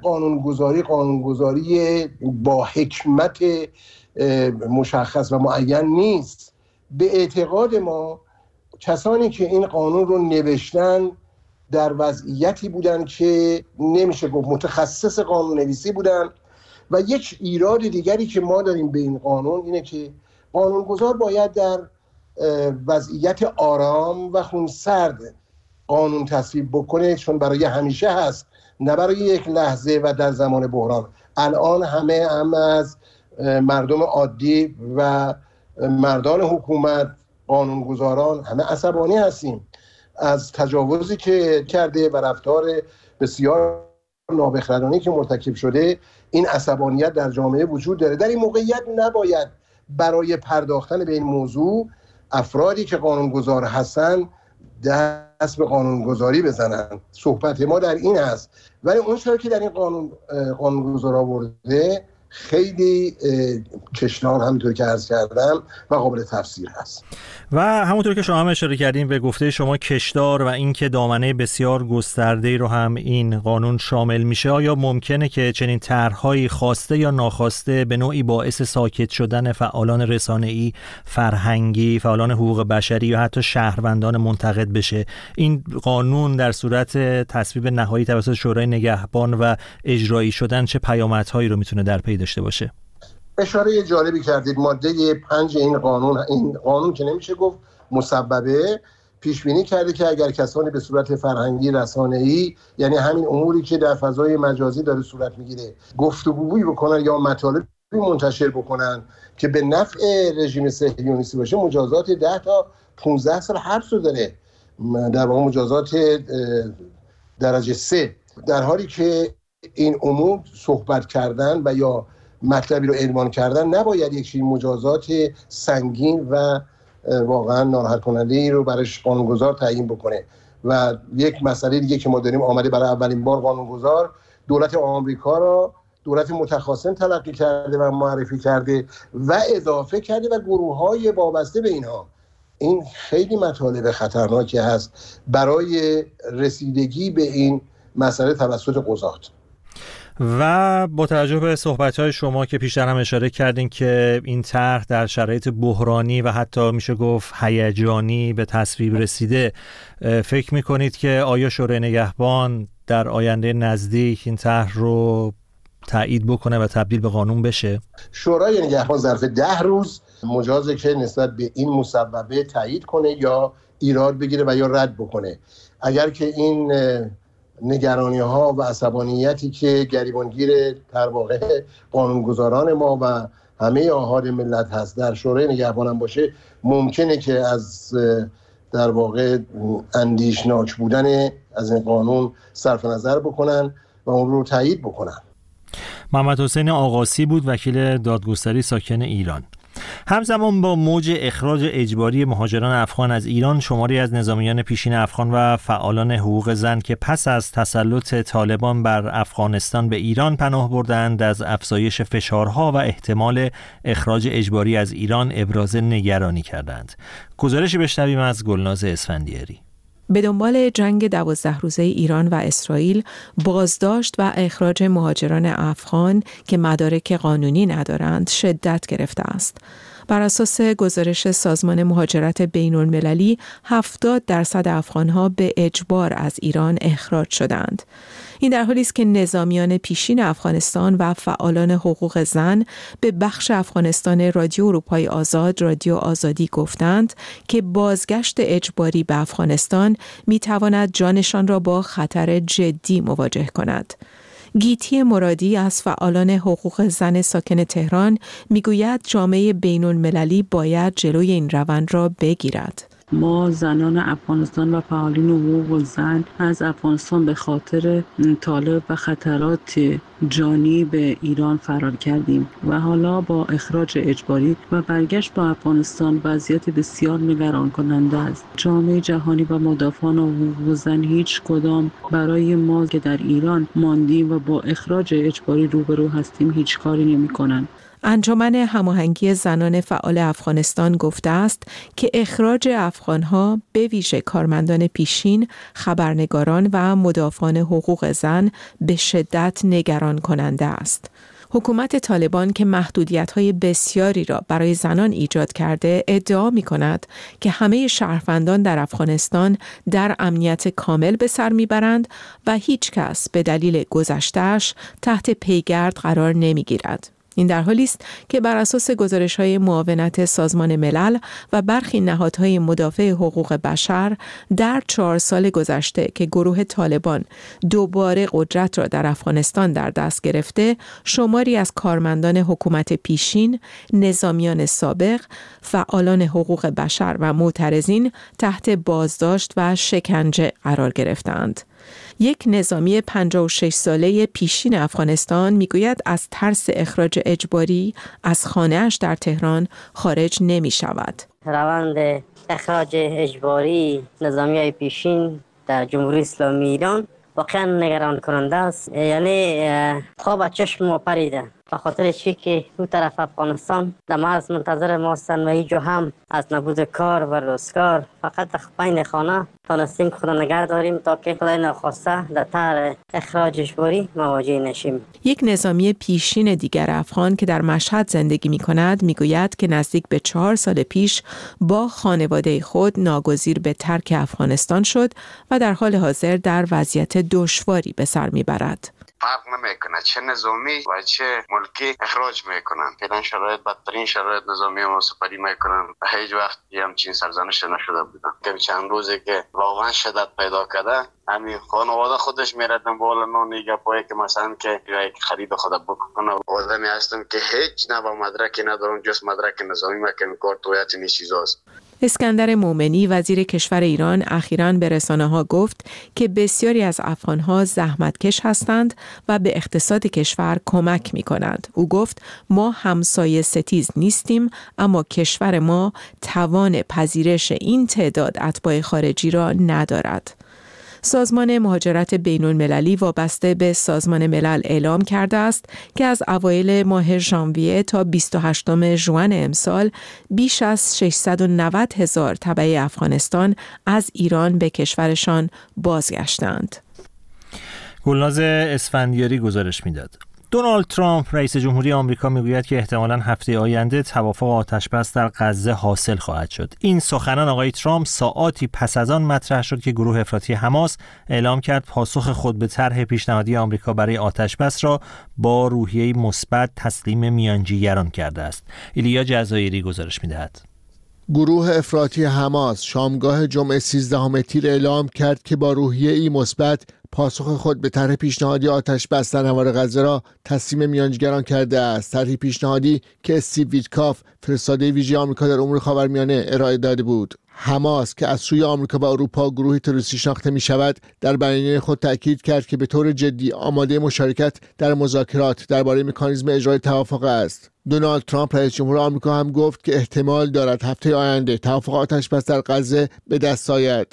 قانونگذاری با حکمت مشخص و معین نیست. به اعتقاد ما کسانی که این قانون رو نوشتن در وضعیتی بودن که نمیشه گفت متخصص قانون نویسی بودن و یک ایراد دیگری که ما داریم به این قانون اینه که قانونگذار باید در وضعیت آرام و خونسرد قانون تصویب بکنه، چون برای همیشه هست نه برای یک لحظه و در زمان بحران. الان همه از مردم عادی و مردان حکومت، قانونگذاران همه عصبانی هستیم از تجاوزی که کرده و رفتار بسیار نابخردانه‌ای که مرتکب شده. این عصبانیت در جامعه وجود داره. در این موقعیت نباید برای پرداختن به این موضوع افرادی که قانونگذار هستن دست به قانونگذاری بزنن. صحبت ما در این است. ولی اون چیزی که در این قانونگذار آورده خیلی کشنان همونطور که عرض کردم و قابل تفسیر هست. و همونطور که شما هم اشاره کردین به گفته شما کشدار و اینکه دامنه بسیار گسترده‌ای رو هم این قانون شامل میشه، آیا ممکنه که چنین طرح‌هایی خواسته یا ناخواسته به نوعی باعث ساکت شدن فعالان رسانه‌ای، فرهنگی، فعالان حقوق بشری یا حتی شهروندان منتقد بشه؟ این قانون در صورت تصویب نهایی توسط شورای نگهبان و اجرایی شدن چه پیامدهایی رو میتونه در پی داشته باشه؟ اشاره جالبی کردید. ماده 5 این قانون که نمیشه گفت مسببه، پیش بینی کرده که اگر کسانی به صورت فرهنگی، رسانه‌ای، یعنی همین اموری که در فضای مجازی داره صورت میگیره، گفتگویی بکنن یا مطالبی منتشر بکنن که به نفع رژیم صهیونیستی باشه، مجازات 10 تا 15 سال حبس رو داره، در واقع مجازات درجه 3. در حالی که این امور صحبت کردن و یا مطلبی رو عنوان کردن نباید یک مجازات سنگین و واقعا ناراحت کننده ای رو برایش قانونگذار تعیین بکنه. و یک مسئله دیگه که ما داریم، آمده برای اولین بار قانونگذار دولت آمریکا را دولت متخاصم تلقی کرده و معرفی کرده و اضافه کرده و گروه‌های وابسته به اینها. این خیلی مطالب خطرناکی هست برای رسیدگی به این مسئله توسط قضات. و با توجه به صحبت‌های شما که پیشتر هم اشاره کردین که این طرح در شرایط بحرانی و حتی میشه گفت هیجانی به تصویب رسیده، فکر می‌کنید که آیا شورای نگهبان در آینده نزدیک این طرح رو تایید بکنه و تبدیل به قانون بشه؟ شورای نگهبان ظرف 10 روز مجازه که نسبت به این مصوبه تایید کنه یا ایراد بگیره و یا رد بکنه. اگر که این نگرانی ها و عصبانیتی که گریبانگیر در واقع قانونگذاران ما و همه آحاد ملت هست در شورای نگهبان هم باشه، ممکنه که از در واقع اندیشناک بودن از این قانون صرف نظر بکنن و اون رو تایید بکنن. محمد حسین آقاسی بود، وکیل دادگستری ساکن ایران. همزمان با موج اخراج اجباری مهاجران افغان از ایران، شماری از نظامیان پیشین افغان و فعالان حقوق زن که پس از تسلط طالبان بر افغانستان به ایران پناه بردند، از افزایش فشارها و احتمال اخراج اجباری از ایران ابراز نگرانی کردند. گزارشی بشنویم از گلناز اسفندیاری. به دنبال جنگ 12 روزه ایران و اسرائیل، بازداشت و اخراج مهاجران افغان که مدارک قانونی ندارند شدت گرفته است. بر اساس گزارش سازمان مهاجرت بین‌المللی، 70% افغان‌ها به اجبار از ایران اخراج شدند. این در حالی است که نظامیان پیشین افغانستان و فعالان حقوق زن به بخش افغانستان رادیو اروپای آزاد، رادیو آزادی گفتند که بازگشت اجباری به افغانستان می‌تواند جانشان را با خطر جدی مواجه کند. گیتی مرادی از فعالان حقوق زن ساکن تهران میگوید جامعه بین‌المللی باید جلوی این روند را بگیرد. ما زنان افغانستان و فعالین حقوق زن از افغانستان به خاطر طالب و خطرات جانی به ایران فرار کردیم و حالا با اخراج اجباری و برگشت به افغانستان وضعیت بسیار نگران کننده است. جامعه جهانی و مدافعان حقوق زن هیچ کدام برای ما که در ایران ماندیم و با اخراج اجباری روبرو هستیم هیچ کاری نمی‌کنند. انجمن هماهنگی زنان فعال افغانستان گفته است که اخراج افغانها به ویژه کارمندان پیشین، خبرنگاران و مدافعان حقوق زن به شدت نگران کننده است. حکومت طالبان که محدودیت‌های بسیاری را برای زنان ایجاد کرده، ادعا می‌کند که همه شهروندان در افغانستان در امنیت کامل به سر می‌برند و هیچ کس به دلیل گذشته‌اش تحت پیگرد قرار نمی‌گیرد. این در حالی است که بر اساس گزارش‌های معاونت سازمان ملل و برخی نهادهای مدافع حقوق بشر، در 4 سال گذشته که گروه طالبان دوباره قدرت را در افغانستان در دست گرفته، شماری از کارمندان حکومت پیشین، نظامیان سابق، فعالان حقوق بشر و معترضین تحت بازداشت و شکنجه قرار گرفتند. یک نظامی 56 ساله پیشین افغانستان میگوید از ترس اخراج اجباری از خانه‌اش در تهران خارج نمی شود. روند اخراج اجباری نظامیای پیشین در جمهوری اسلامی ایران واقعا نگران کننده است. یعنی خواب از چشم ما پریده، به خاطر چی که اون طرف افغانستان در مرز منتظر ما هستن و اینجا هم از نبود کار و روزگار فقط بین خانه تانستیم خدا نگه داریم تا که خدای ناخواسته در طرح اخراج اجباری مواجه نشیم. یک نظامی پیشین دیگر افغان که در مشهد زندگی می کند می گوید که نزدیک به 4 سال پیش با خانواده خود ناگزیر به ترک افغانستان شد و در حال حاضر در وضعیت دشواری به سر می برد. فرق نمیکنه چه نظامی و چه ملکی اخراج میکنن. فعلا شرایط بدترین شرایط نظامی ما سپری میکنن و هیچ وقت همچین سرزنش نشده بودن. که چند روزی که واقعا شدت پیدا کرده، همین خانواده خودش میره دنبال نون گپایی که مثلا که یک خرید خود بکنه. آدمی هستم که هیچ نوع مدرکی ندارم جز مدرک نظامی، ما که کارت هویت این چیزاست. اسکندر مومنی وزیر کشور ایران اخیراً به رسانه‌ها گفت که بسیاری از افغان‌ها زحمتکش هستند و به اقتصاد کشور کمک می‌کنند. او گفت ما همسایه ستیز نیستیم، اما کشور ما توان پذیرش این تعداد اتباع خارجی را ندارد. سازمان مهاجرت بین‌المللی وابسته به سازمان ملل اعلام کرده است که از اوایل ماه ژانویه تا 28 ژوئن امسال بیش از 690,000 تبع افغانستان از ایران به کشورشان بازگشتند. گلناز اسفندیاری گزارش میداد. دونالد ترامپ رئیس جمهوری آمریکا میگوید که احتمالاً هفته آینده توافق آتش‌بس در غزه حاصل خواهد شد. این سخنان آقای ترامپ ساعاتی پس از آن مطرح شد که گروه افراطی حماس اعلام کرد پاسخ خود به طرح پیشنهادی آمریکا برای آتش‌بس را با روحیه مثبت تسلیم میانجیگران کرده است. ایلیا جزایری گزارش میدهد. گروه افراطی حماس شامگاه جمعه 13 تیر اعلام کرد که با روحیه‌ای مثبت پاسخ خود به طرح پیشنهادی آتش‌بس در نوار غزه را تسلیم میانجیگران کرده است. طرح پیشنهادی که استیو ویتکاف فرستاده ویژه آمریکا در امور خاورمیانه ارائه داده بود. حماس که از سوی آمریکا و اروپا گروهی تروریستی شناخته می شود در بیانیه خود تأکید کرد که به طور جدی آماده مشارکت در مذاکرات درباره مکانیزم اجرای توافق است. دونالد ترامپ رئیس جمهور آمریکا هم گفت که احتمال دارد هفته آینده توافق آتش‌بس در غزه به دست آید.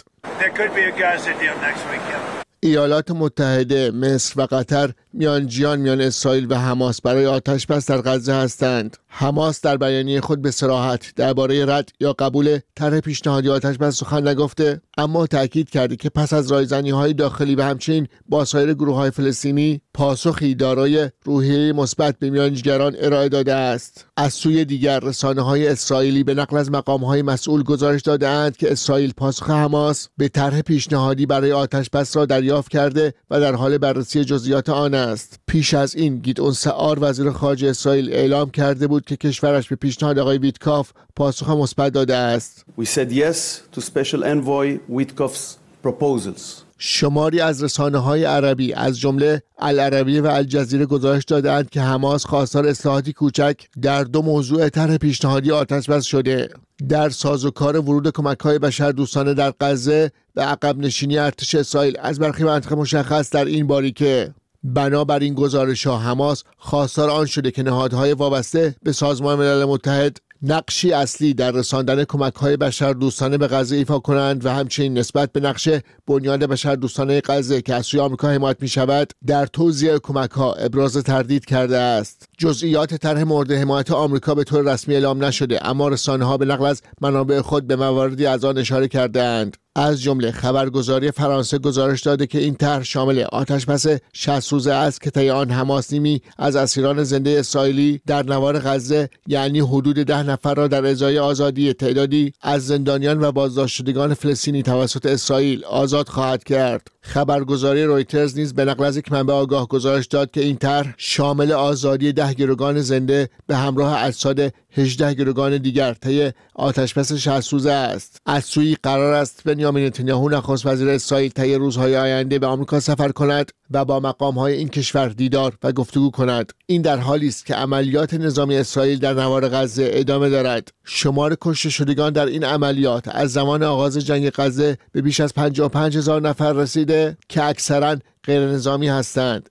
ایالات متحده، مصر و قطر میانجیان میان اسرائیل و حماس برای آتش‌بس در غزه هستند. حماس در بیانیه خود به صراحت درباره رد یا قبول طرح پیشنهادی آتش‌بس سخن نگفته، اما تأکید کرده که پس از رایزنی‌های داخلی و همچنین با سایر گروه‌های فلسطینی پاسخی دارای روحیه مثبت به میانجیگران ارائه داده است. از سوی دیگر رسانه‌های اسرائیلی به نقل از مقام‌های مسئول گزارش داده‌اند که اسرائیل پاسخ حماس به طرح پیشنهادی برای آتش‌بس را دریافت کرده و در حال بررسی جزئیات آن است. پیش از این گیدئون سعار وزیر خارجه اسرائیل اعلام کرده بود که کشورش به پیشنهاد آقای ویتکاف پاسخ مثبت داده است. We said yes to Special Envoy Witkoff's proposals. شماری از رسانه‌های عربی از جمله العربیه و الجزیره گزارش دادند که حماس خواستار اصلاحاتی کوچک در دو موضوع طرح پیشنهادی آتش‌بس شده: در سازوکار ورود کمک‌های بشردوستانه در غزه و عقب نشینی ارتش اسرائیل از برخی مناطق مشخص در این باریکه. بنابراین گزارش‌ها حماس خواستار آن شده که نهادهای وابسته به سازمان ملل متحد نقشی اصلی در رساندن کمک‌های بشردوستانه به غزه ایفا کنند و همچنین نسبت به نقش بنیاد بشردوستانه غزه که از سوی آمریکا حمایت می‌شود در توزیع کمک‌ها ابراز تردید کرده است. جزئیات طرح مورد حمایت آمریکا به طور رسمی اعلام نشده، اما رسانه‌ها به نقل از منابع خود به مواردی از آن اشاره کرده‌اند. از جمله خبرگزاری فرانسه گزارش داده که این طرح شامل آتش‌بس 60 روزه است که طی آن حماس نیمی از اسیران زنده اسرائیلی در نوار غزه یعنی حدود 10 نفر را در ازای آزادی تعدادی از زندانیان و بازداشتگان فلسطینی توسط اسرائیل آزاد خواهد کرد. خبرگزاری رویترز نیز به نقل از یک منبع آگاه گزارش داد که این طرح شامل آزادی 10 گروگان زنده به همراه اجساد 18 گروگان دیگر طی آتش‌بس 60 روزه است. از سوی قرار است بنیامین نتانیاهو نخست وزیر اسرائیل طی روزهای آینده به آمریکا سفر کند و با مقام‌های این کشور دیدار و گفتگو کند. این در حالی است که عملیات نظامی اسرائیل در نوار غزه ادامه دارد. شمار کشته شدگان در این عملیات از زمان آغاز جنگ غزه به بیش از 55,000 نفر رسیده که اکثراً غیر نظامی هستند.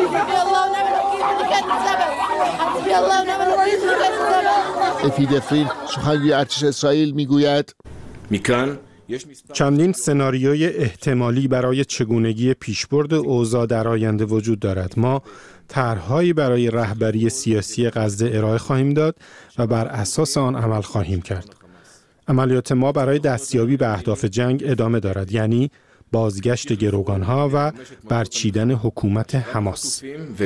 افیدفرین سخنگوی ارتش اسرائیل میگوید چندین سناریوی احتمالی برای چگونگی پیشبرد اوضاع در آینده وجود دارد. ما طرح‌هایی برای رهبری سیاسی غزه ارائه خواهیم داد و بر اساس آن عمل خواهیم کرد. عملیات ما برای دستیابی به اهداف جنگ ادامه دارد، یعنی بازگشت گروگان‌ها و برچیدن حکومت حماس.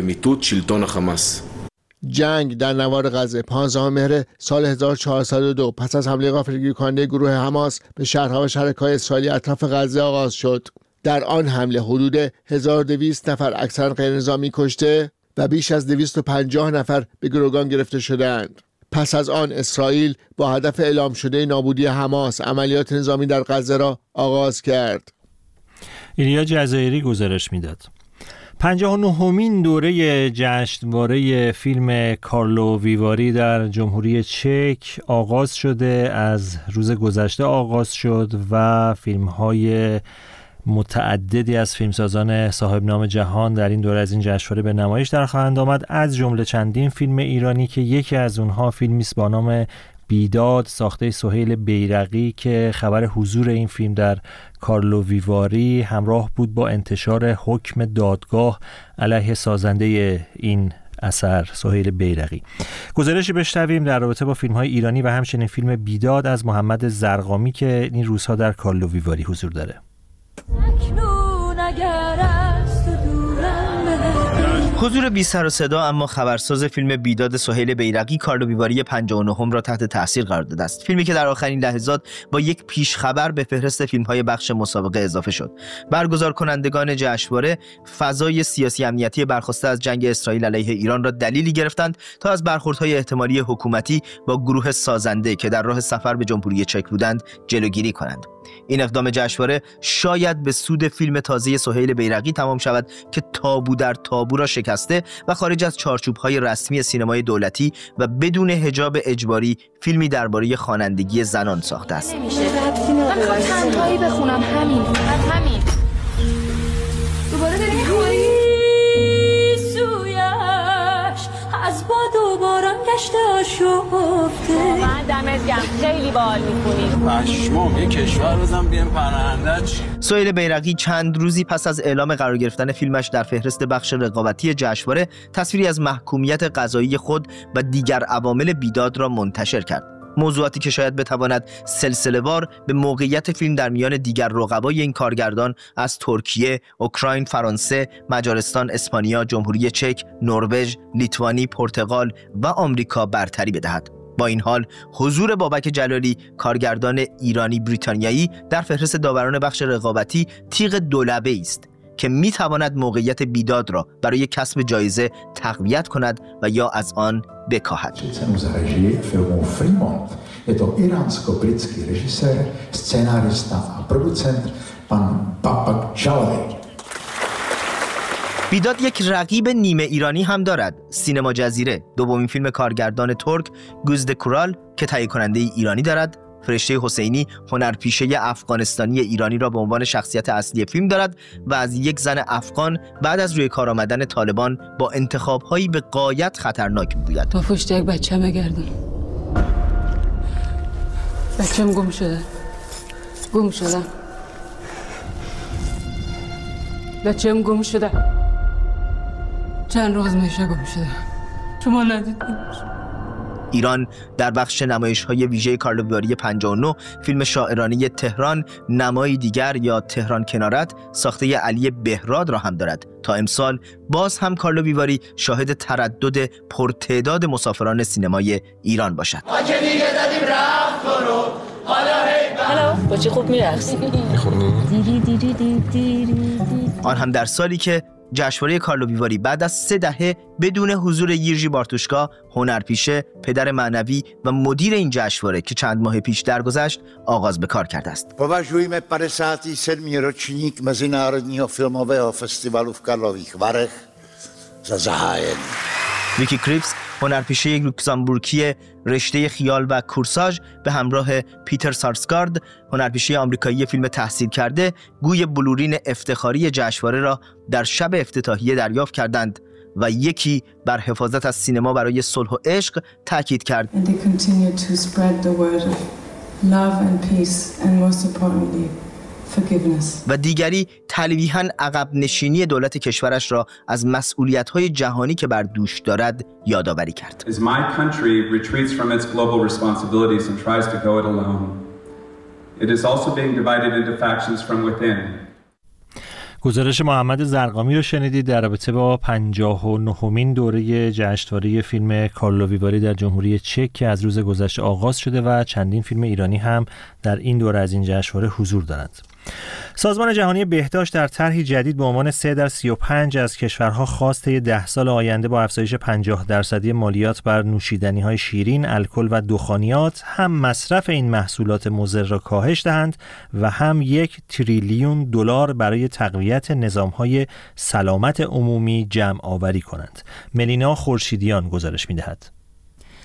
جنگ در نوار غزه 15 مهر سال 1402 پس از حمله غافلگیر کننده گروه حماس به شهرها و شهرک‌های اسرائیلی اطراف غزه آغاز شد. در آن حمله حدود 1200 نفر اکثرا غیر نظامی کشته و بیش از 250 نفر به گروگان گرفته شدند. پس از آن اسرائیل با هدف اعلام شده نابودی حماس عملیات نظامی در غزه را آغاز کرد. ایلیا جزایری گزارش میداد. 59مین دوره جشنواره فیلم کارلو ویواری در جمهوری چک آغاز شده، از روز گذشته آغاز شد و فیلم‌های متعددی از فیلمسازان صاحب نام جهان در این دوره از این جشنواره به نمایش در خواهند آمد، از جمله چندین فیلم ایرانی که یکی از اونها فیلمی است با نام بیداد ساخته سهیل بیرقی که خبر حضور این فیلم در کارلو ویواری همراه بود با انتشار حکم دادگاه علیه سازنده این اثر سهیل بیرقی. گزارشی بشنویم در رابطه با فیلم‌های ایرانی و همچنین فیلم بیداد از محمد زرقامی که این روزها در کارلو ویواری حضور داره. حضور بی سر و صدا اما خبرساز فیلم بیداد سهیل بیرقی کارلو ویواری 59 را تحت تاثیر قرار داده است. فیلمی که در آخرین لحظات با یک پیش خبر به فهرست فیلم‌های بخش مسابقه اضافه شد. برگزار کنندگان جشنواره فضای سیاسی امنیتی برخواسته از جنگ اسرائیل علیه ایران را دلیلی گرفتند تا از برخوردهای احتمالی حکومتی با گروه سازنده که در راه سفر به جمهوری چک بودند جلوگیری کنند. این اقدام جشنواره شاید به سود فیلم تازه سهیل بیرقی تمام شود که تابو در تابو را شکسته و خارج از چارچوب‌های رسمی سینمای دولتی و بدون حجاب اجباری فیلمی درباره خوانندگی زنان ساخته است. من تنهایی بخونم همین. دوباره داری از باد و باران گشته آشفته. من دمت گرم خیلی باحال می‌خونی. پشمام یه کشور بزن بیام پرنده چی؟ سهیل بیرقی چند روزی پس از اعلام قرار گرفتن فیلمش در فهرست بخش رقابتی جشنواره تصویری از محکومیت قضایی خود و دیگر عوامل بیداد را منتشر کرد. موضوعاتی که شاید بتواند سلسله‌وار به موقعیت فیلم در میان دیگر رقبای این کارگردان از ترکیه، اوکراین، فرانسه، مجارستان، اسپانیا، جمهوری چک، نروژ، لیتوانی، پرتغال و آمریکا برتری بدهد. با این حال حضور بابک جلالی کارگردان ایرانی بریتانیایی در فهرست داوران بخش رقابتی تیغ دولبه است که میتواند موقعیت بیداد را برای کسب جایزه تقویت کند و یا از آن بکاهد. Je to iránsko-britský režisér, scenárista a producent pan Babak Jalali. بیداد یک رقیب نیمه ایرانی هم دارد. سینما جزیره دومین فیلم کارگردان ترک گوزده کورال که تهیه کننده ایرانی دارد. فرشته حسینی هنرپیشه افغانستانی ایرانی را به عنوان شخصیت اصلی فیلم دارد و از یک زن افغان بعد از روی کار آمدن طالبان با انتخاب‌هایی به غایت خطرناک می‌گوید. تا پشت یک بچه بگردم. بچه‌م گم شده. بچه‌م گم شده. چند روز میشه گم شده. شما ندیدینش. ایران در بخش نمایش‌های ویژه کارلو ویواری 59 فیلم شاعرانه تهران نمایی دیگر یا تهران کنارت ساخته علی بهراد را هم دارد. تا امسال باز هم کارلو ویواری شاهد تردد پرتعداد مسافران سینمای ایران باشد. ما که دیگه زدیم رفت برو حالا با چه خوب میرقصی آن هم در سالی که جشنواره کارلو ویواری بعد از 3 دهه بدون حضور ییرژی بارتوشکا هنرپیشه، پدر معنوی و مدیر این جشنواره که چند ماه پیش درگذشت آغاز به کار کرده است. Považujeme 57. ročník Mezinárodního filmového festivalu v Karlových Varech za zahájený. ویکی کریپس هنرپیشه لوکزامبورگی رشته خیال و کورساژ به همراه پیتر سارسگارد هنرپیشه آمریکایی فیلم تحصیل کرده گوی بلورین افتخاری جشنواره را در شب افتتاحیه دریافت کردند و یکی بر حفاظت از سینما برای صلح و عشق تاکید کرد. و دیگری تلویحاً عقب نشینی دولت کشورش را از مسئولیت‌های جهانی که بر دوش دارد یادآوری کرد. As my country retreats from its global responsibilities and tries to go it alone, it is also being divided into factions from within. گزارش محمد زرقامی رو شنیدید در رابطه با 59مین دوره جشنواره فیلم کارلو ویواری در جمهوری چک که از روز گذشته آغاز شده و چندین فیلم ایرانی هم در این دوره از این جشنواره حضور دارند. سازمان جهانی بهداشت در طرحی جدید به عنوان 3 در 35 از کشورها خواست طی 10 سال آینده با افزایش 50% مالیات بر نوشیدنی‌های شیرین، الکل و دخانیات هم مصرف این محصولات مضر را کاهش دهند و هم 1 تریلیون دلار برای تقویت نظام‌های سلامت عمومی جمع آوری کنند. ملینا خورشیدیان گزارش می‌دهد.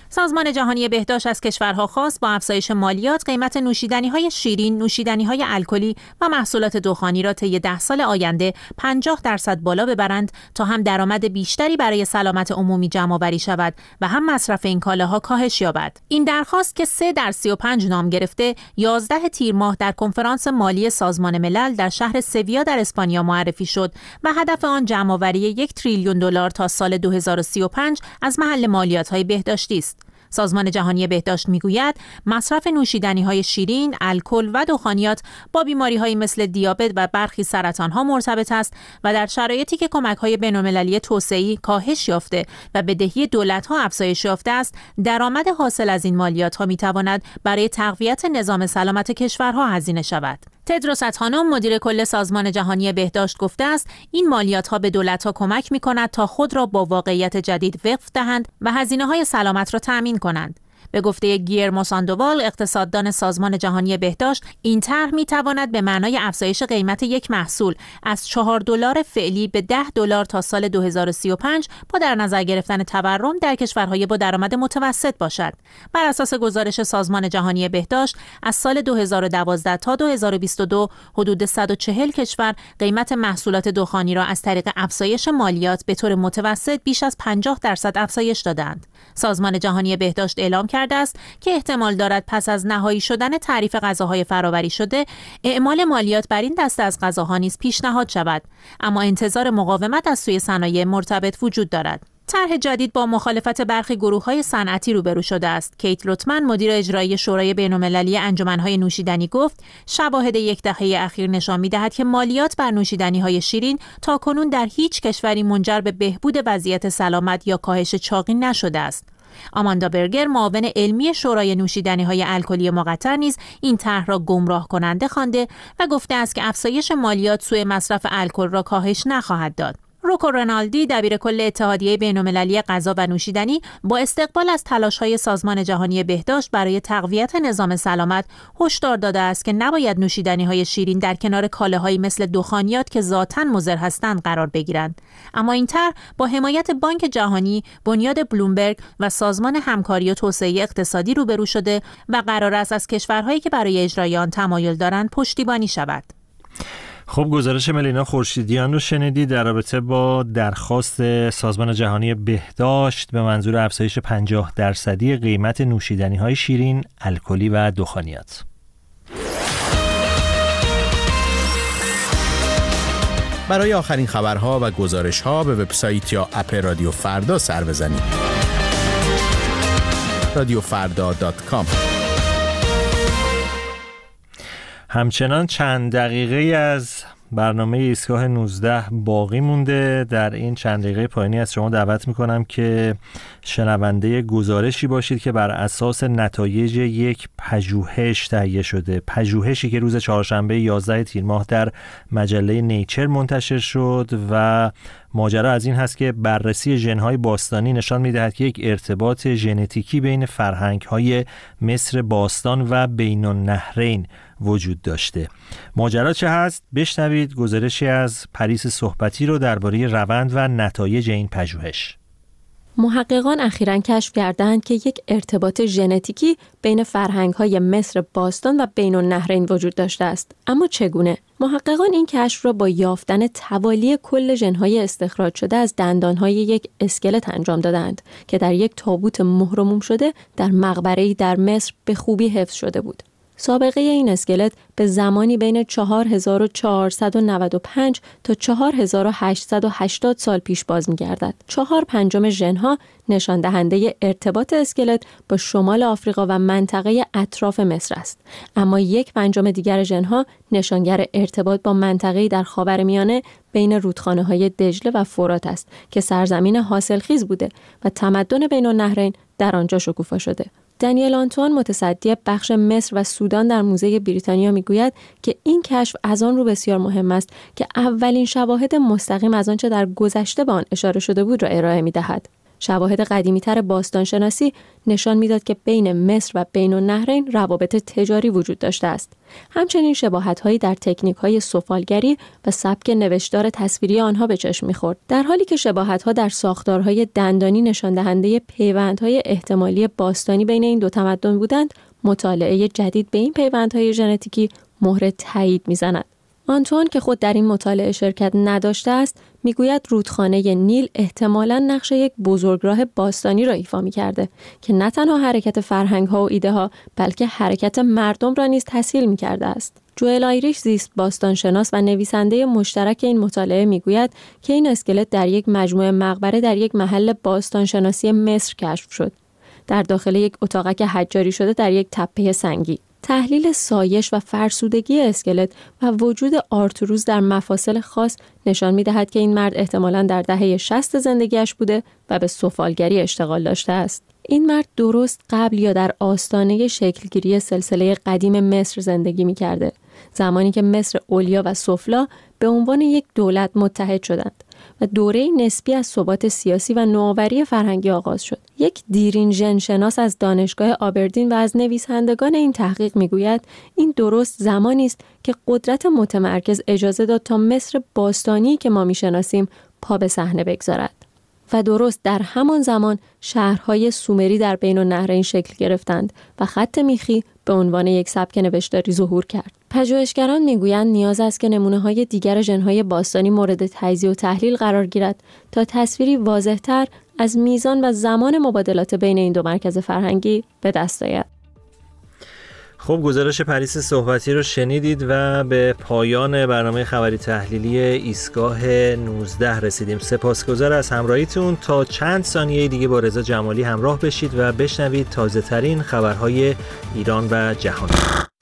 سازمان جهانی بهداشت از کشورها خواست با افزایش مالیات قیمت نوشیدنی‌های شیرین، نوشیدنی‌های الکلی و محصولات دخانی را طی 10 سال آینده 50% بالا ببرند تا هم درآمد بیشتری برای سلامت عمومی جمع‌آوری شود و هم مصرف این کالاها کاهش یابد. این درخواست که 3 در 35 نام گرفته 11 تیر ماه در کنفرانس مالی سازمان ملل در شهر سویا در اسپانیا معرفی شد و هدف آن جمع‌آوری 1 تریلیون دلار تا سال 2035 از محل مالیات‌های بهداشتی است. سازمان جهانی بهداشت میگوید مصرف نوشیدنی‌های شیرین، الکل و دخانیات با بیماری‌هایی مثل دیابت و برخی سرطان‌ها مرتبط است و در شرایطی که کمک‌های بین‌المللی توسعه‌ای کاهش یافته و بدهی دولت‌ها افزایش یافته است، درآمد حاصل از این مالیات‌ها می‌تواند برای تقویت نظام سلامت کشورها هزینه شود. تدروس ادهانوم مدیر کل سازمان جهانی بهداشت گفته است این مالیات‌ها به دولت‌ها کمک می‌کند تا خود را با واقعیت جدید وفق دهند و هزینه‌های سلامت را تأمین کنند. به گفته گیرمو ساندووال اقتصاددان سازمان جهانی بهداشت، این طرح می‌تواند به معنای افزایش قیمت یک محصول از $4 فعلی به $10 تا سال 2035 با در نظر گرفتن تورم در کشورهای با درآمد متوسط باشد. بر اساس گزارش سازمان جهانی بهداشت از سال 2012 تا 2022 حدود 140 کشور قیمت محصولات دخانی را از طریق افزایش مالیات به طور متوسط بیش از 50% افزایش دادند. سازمان جهانی بهداشت اعلام کرده است که احتمال دارد پس از نهایی شدن تعریف غذاهای فرآوری شده اعمال مالیات بر این دسته از غذاها نیز پیشنهاد شود، اما انتظار مقاومت از سوی صنایع مرتبط وجود دارد. طرح جدید با مخالفت برخی گروه‌های صنعتی روبرو شده است. کیت لوتمن مدیر اجرایی شورای بین‌المللی انجمن‌های نوشیدنی گفت شواهد یک دهه اخیر نشان می‌دهد که مالیات بر نوشیدنی‌های شیرین تاکنون در هیچ کشوری منجر به بهبود وضعیت سلامت یا کاهش چاقی نشده است. آماندا برگر معاون علمی شورای نوشیدنی‌های الکلی مقطر نیز این طرح را گمراه کننده خوانده و گفته است که افزایش مالیات سوی مصرف الکل را کاهش نخواهد داد. روکو رنالدی دبیر کل اتحادیه بین‌المللی غذا و نوشیدنی با استقبال از تلاش‌های سازمان جهانی بهداشت برای تقویت نظام سلامت هشدار داده است که نباید نوشیدنی‌های شیرین در کنار کالاهایی مثل دخانیات که ذاتاً مضر هستند قرار بگیرند. اما این طرح با حمایت بانک جهانی، بنیاد بلومبرگ و سازمان همکاری و توسعه اقتصادی روبرو شده و قرار است از کشورهایی که برای اجرای آن تمایل دارند پشتیبانی شود. خب گزارش ملینا خورشیدیان رو شنیدید در رابطه با درخواست سازمان جهانی بهداشت به منظور افزایش 50% قیمت نوشیدنی‌های شیرین، الکلی و دخانیات. برای آخرین خبرها و گزارش‌ها به وبسایت یا اپ رادیو فردا سر بزنید. radiofarda.com. همچنان چند دقیقه از برنامه ایستگاه 19 باقی مونده. در این چند دقیقه پایانی از شما دعوت میکنم که شنونده گزارشی باشید که بر اساس نتایج یک پژوهش تهیه شده، پژوهشی که روز چهارشنبه 11 تیر ماه در مجله نیچر منتشر شد و ماجرا از این هست که بررسی ژن‌های باستانی نشان می‌دهد که یک ارتباط ژنتیکی بین فرهنگ‌های مصر باستان و بین‌النهرین وجود داشته. ماجرا چه هست؟ بشنوید گزارشی از پریس صحبتی رو درباره روند و نتایج این پژوهش. محققان اخیراً کشف کردند که یک ارتباط ژنتیکی بین فرهنگ‌های مصر باستان و بین‌النهرین وجود داشته است. اما چگونه؟ محققان این کشف را با یافتن توالی کل ژن‌های استخراج شده از دندان‌های یک اسکلت انجام دادند که در یک تابوت مهر و موم شده در مقبره‌ای در مصر به خوبی حفظ شده بود. سابقه این اسکلت به زمانی بین 4495 تا 4880 سال پیش باز می‌گردد. 4/5 ژن‌ها نشان دهنده ارتباط اسکلت با شمال آفریقا و منطقه اطراف مصر است. اما 1/5 دیگر ژن‌ها نشانگر ارتباط با منطقه‌ای در خاورمیانه بین رودخانه‌های دجله و فرات است که سرزمین حاصلخیز بوده و تمدن بین‌النهرین در آنجا شکوفا شده. دانیل آنتوان متصدی بخش مصر و سودان در موزه بریتانیا میگوید که این کشف از آن رو بسیار مهم است که اولین شواهد مستقیم از آنچه در گذشته به آن اشاره شده بود را ارائه می‌دهد. شواهد قدیمی‌تر باستانشناسی نشان میداد که بین مصر و بین النهرین روابط تجاری وجود داشته است. همچنین شباهت‌هایی در تکنیک‌های سفالگری و سبک نوشتار تصویری آنها به چشم می‌خورد. در حالی که شباهت‌ها در ساختارهای دندانی نشان دهنده پیوندهای احتمالی باستانی بین این دو تمدن بودند، مطالعه جدید به این پیوندهای ژنتیکی مهر تایید می‌زند. آنتوان که خود در این مطالعه شرکت نداشته است، میگوید رودخانه نیل احتمالاً نقش یک بزرگراه باستانی را ایفا می‌کرده که نه تنها حرکت فرهنگ‌ها و ایده‌ها بلکه حرکت مردم را نیز تسهیل می‌کرده است. جوئل آیریش زیست باستانشناس و نویسنده مشترک این مطالعه میگوید که این اسکلت در یک مجموعه مقبره در یک محل باستانشناسی مصر کشف شد، در داخل یک اتاقک حجاری شده در یک تپه سنگی. تحلیل سایش و فرسودگی اسکلت و وجود آرتروز در مفاصل خاص نشان می‌دهد که این مرد احتمالاً در دهه 60 زندگیش بوده و به سفالگری اشتغال داشته است. این مرد درست قبل یا در آستانه شکلگیری سلسله قدیم مصر زندگی می‌کرده، زمانی که مصر علیا و سفلا به عنوان یک دولت متحد شدند و دوره نسبی از ثبات سیاسی و نوآوری فرهنگی آغاز شد. یک دیرین ژن‌شناس از دانشگاه آبردین و از نویسندگان این تحقیق میگوید این درست زمانی است که قدرت متمرکز اجازه داد تا مصر باستانی که ما میشناسیم پا به صحنه بگذارد. و درست در همان زمان شهرهای سومری در بین النهرین شکل گرفتند و خط میخی به عنوان یک سبک نوشتاری ظهور کرد. پژوهشگران میگویند نیاز است که نمونه‌های دیگر ژن‌های باستانی مورد تجزیه و تحلیل قرار گیرد تا تصویری واضح‌تر از میزان و زمان مبادلات بین این دو مرکز فرهنگی به دست آید. خب گزارش پریس صحبتی رو شنیدید و به پایان برنامه خبری تحلیلی ایستگاه 19 رسیدیم. سپاسگزار از همراهیتون. تا چند ثانیه دیگه با رضا جمالی همراه بشید و بشنوید تازه ترین خبرهای ایران و جهان.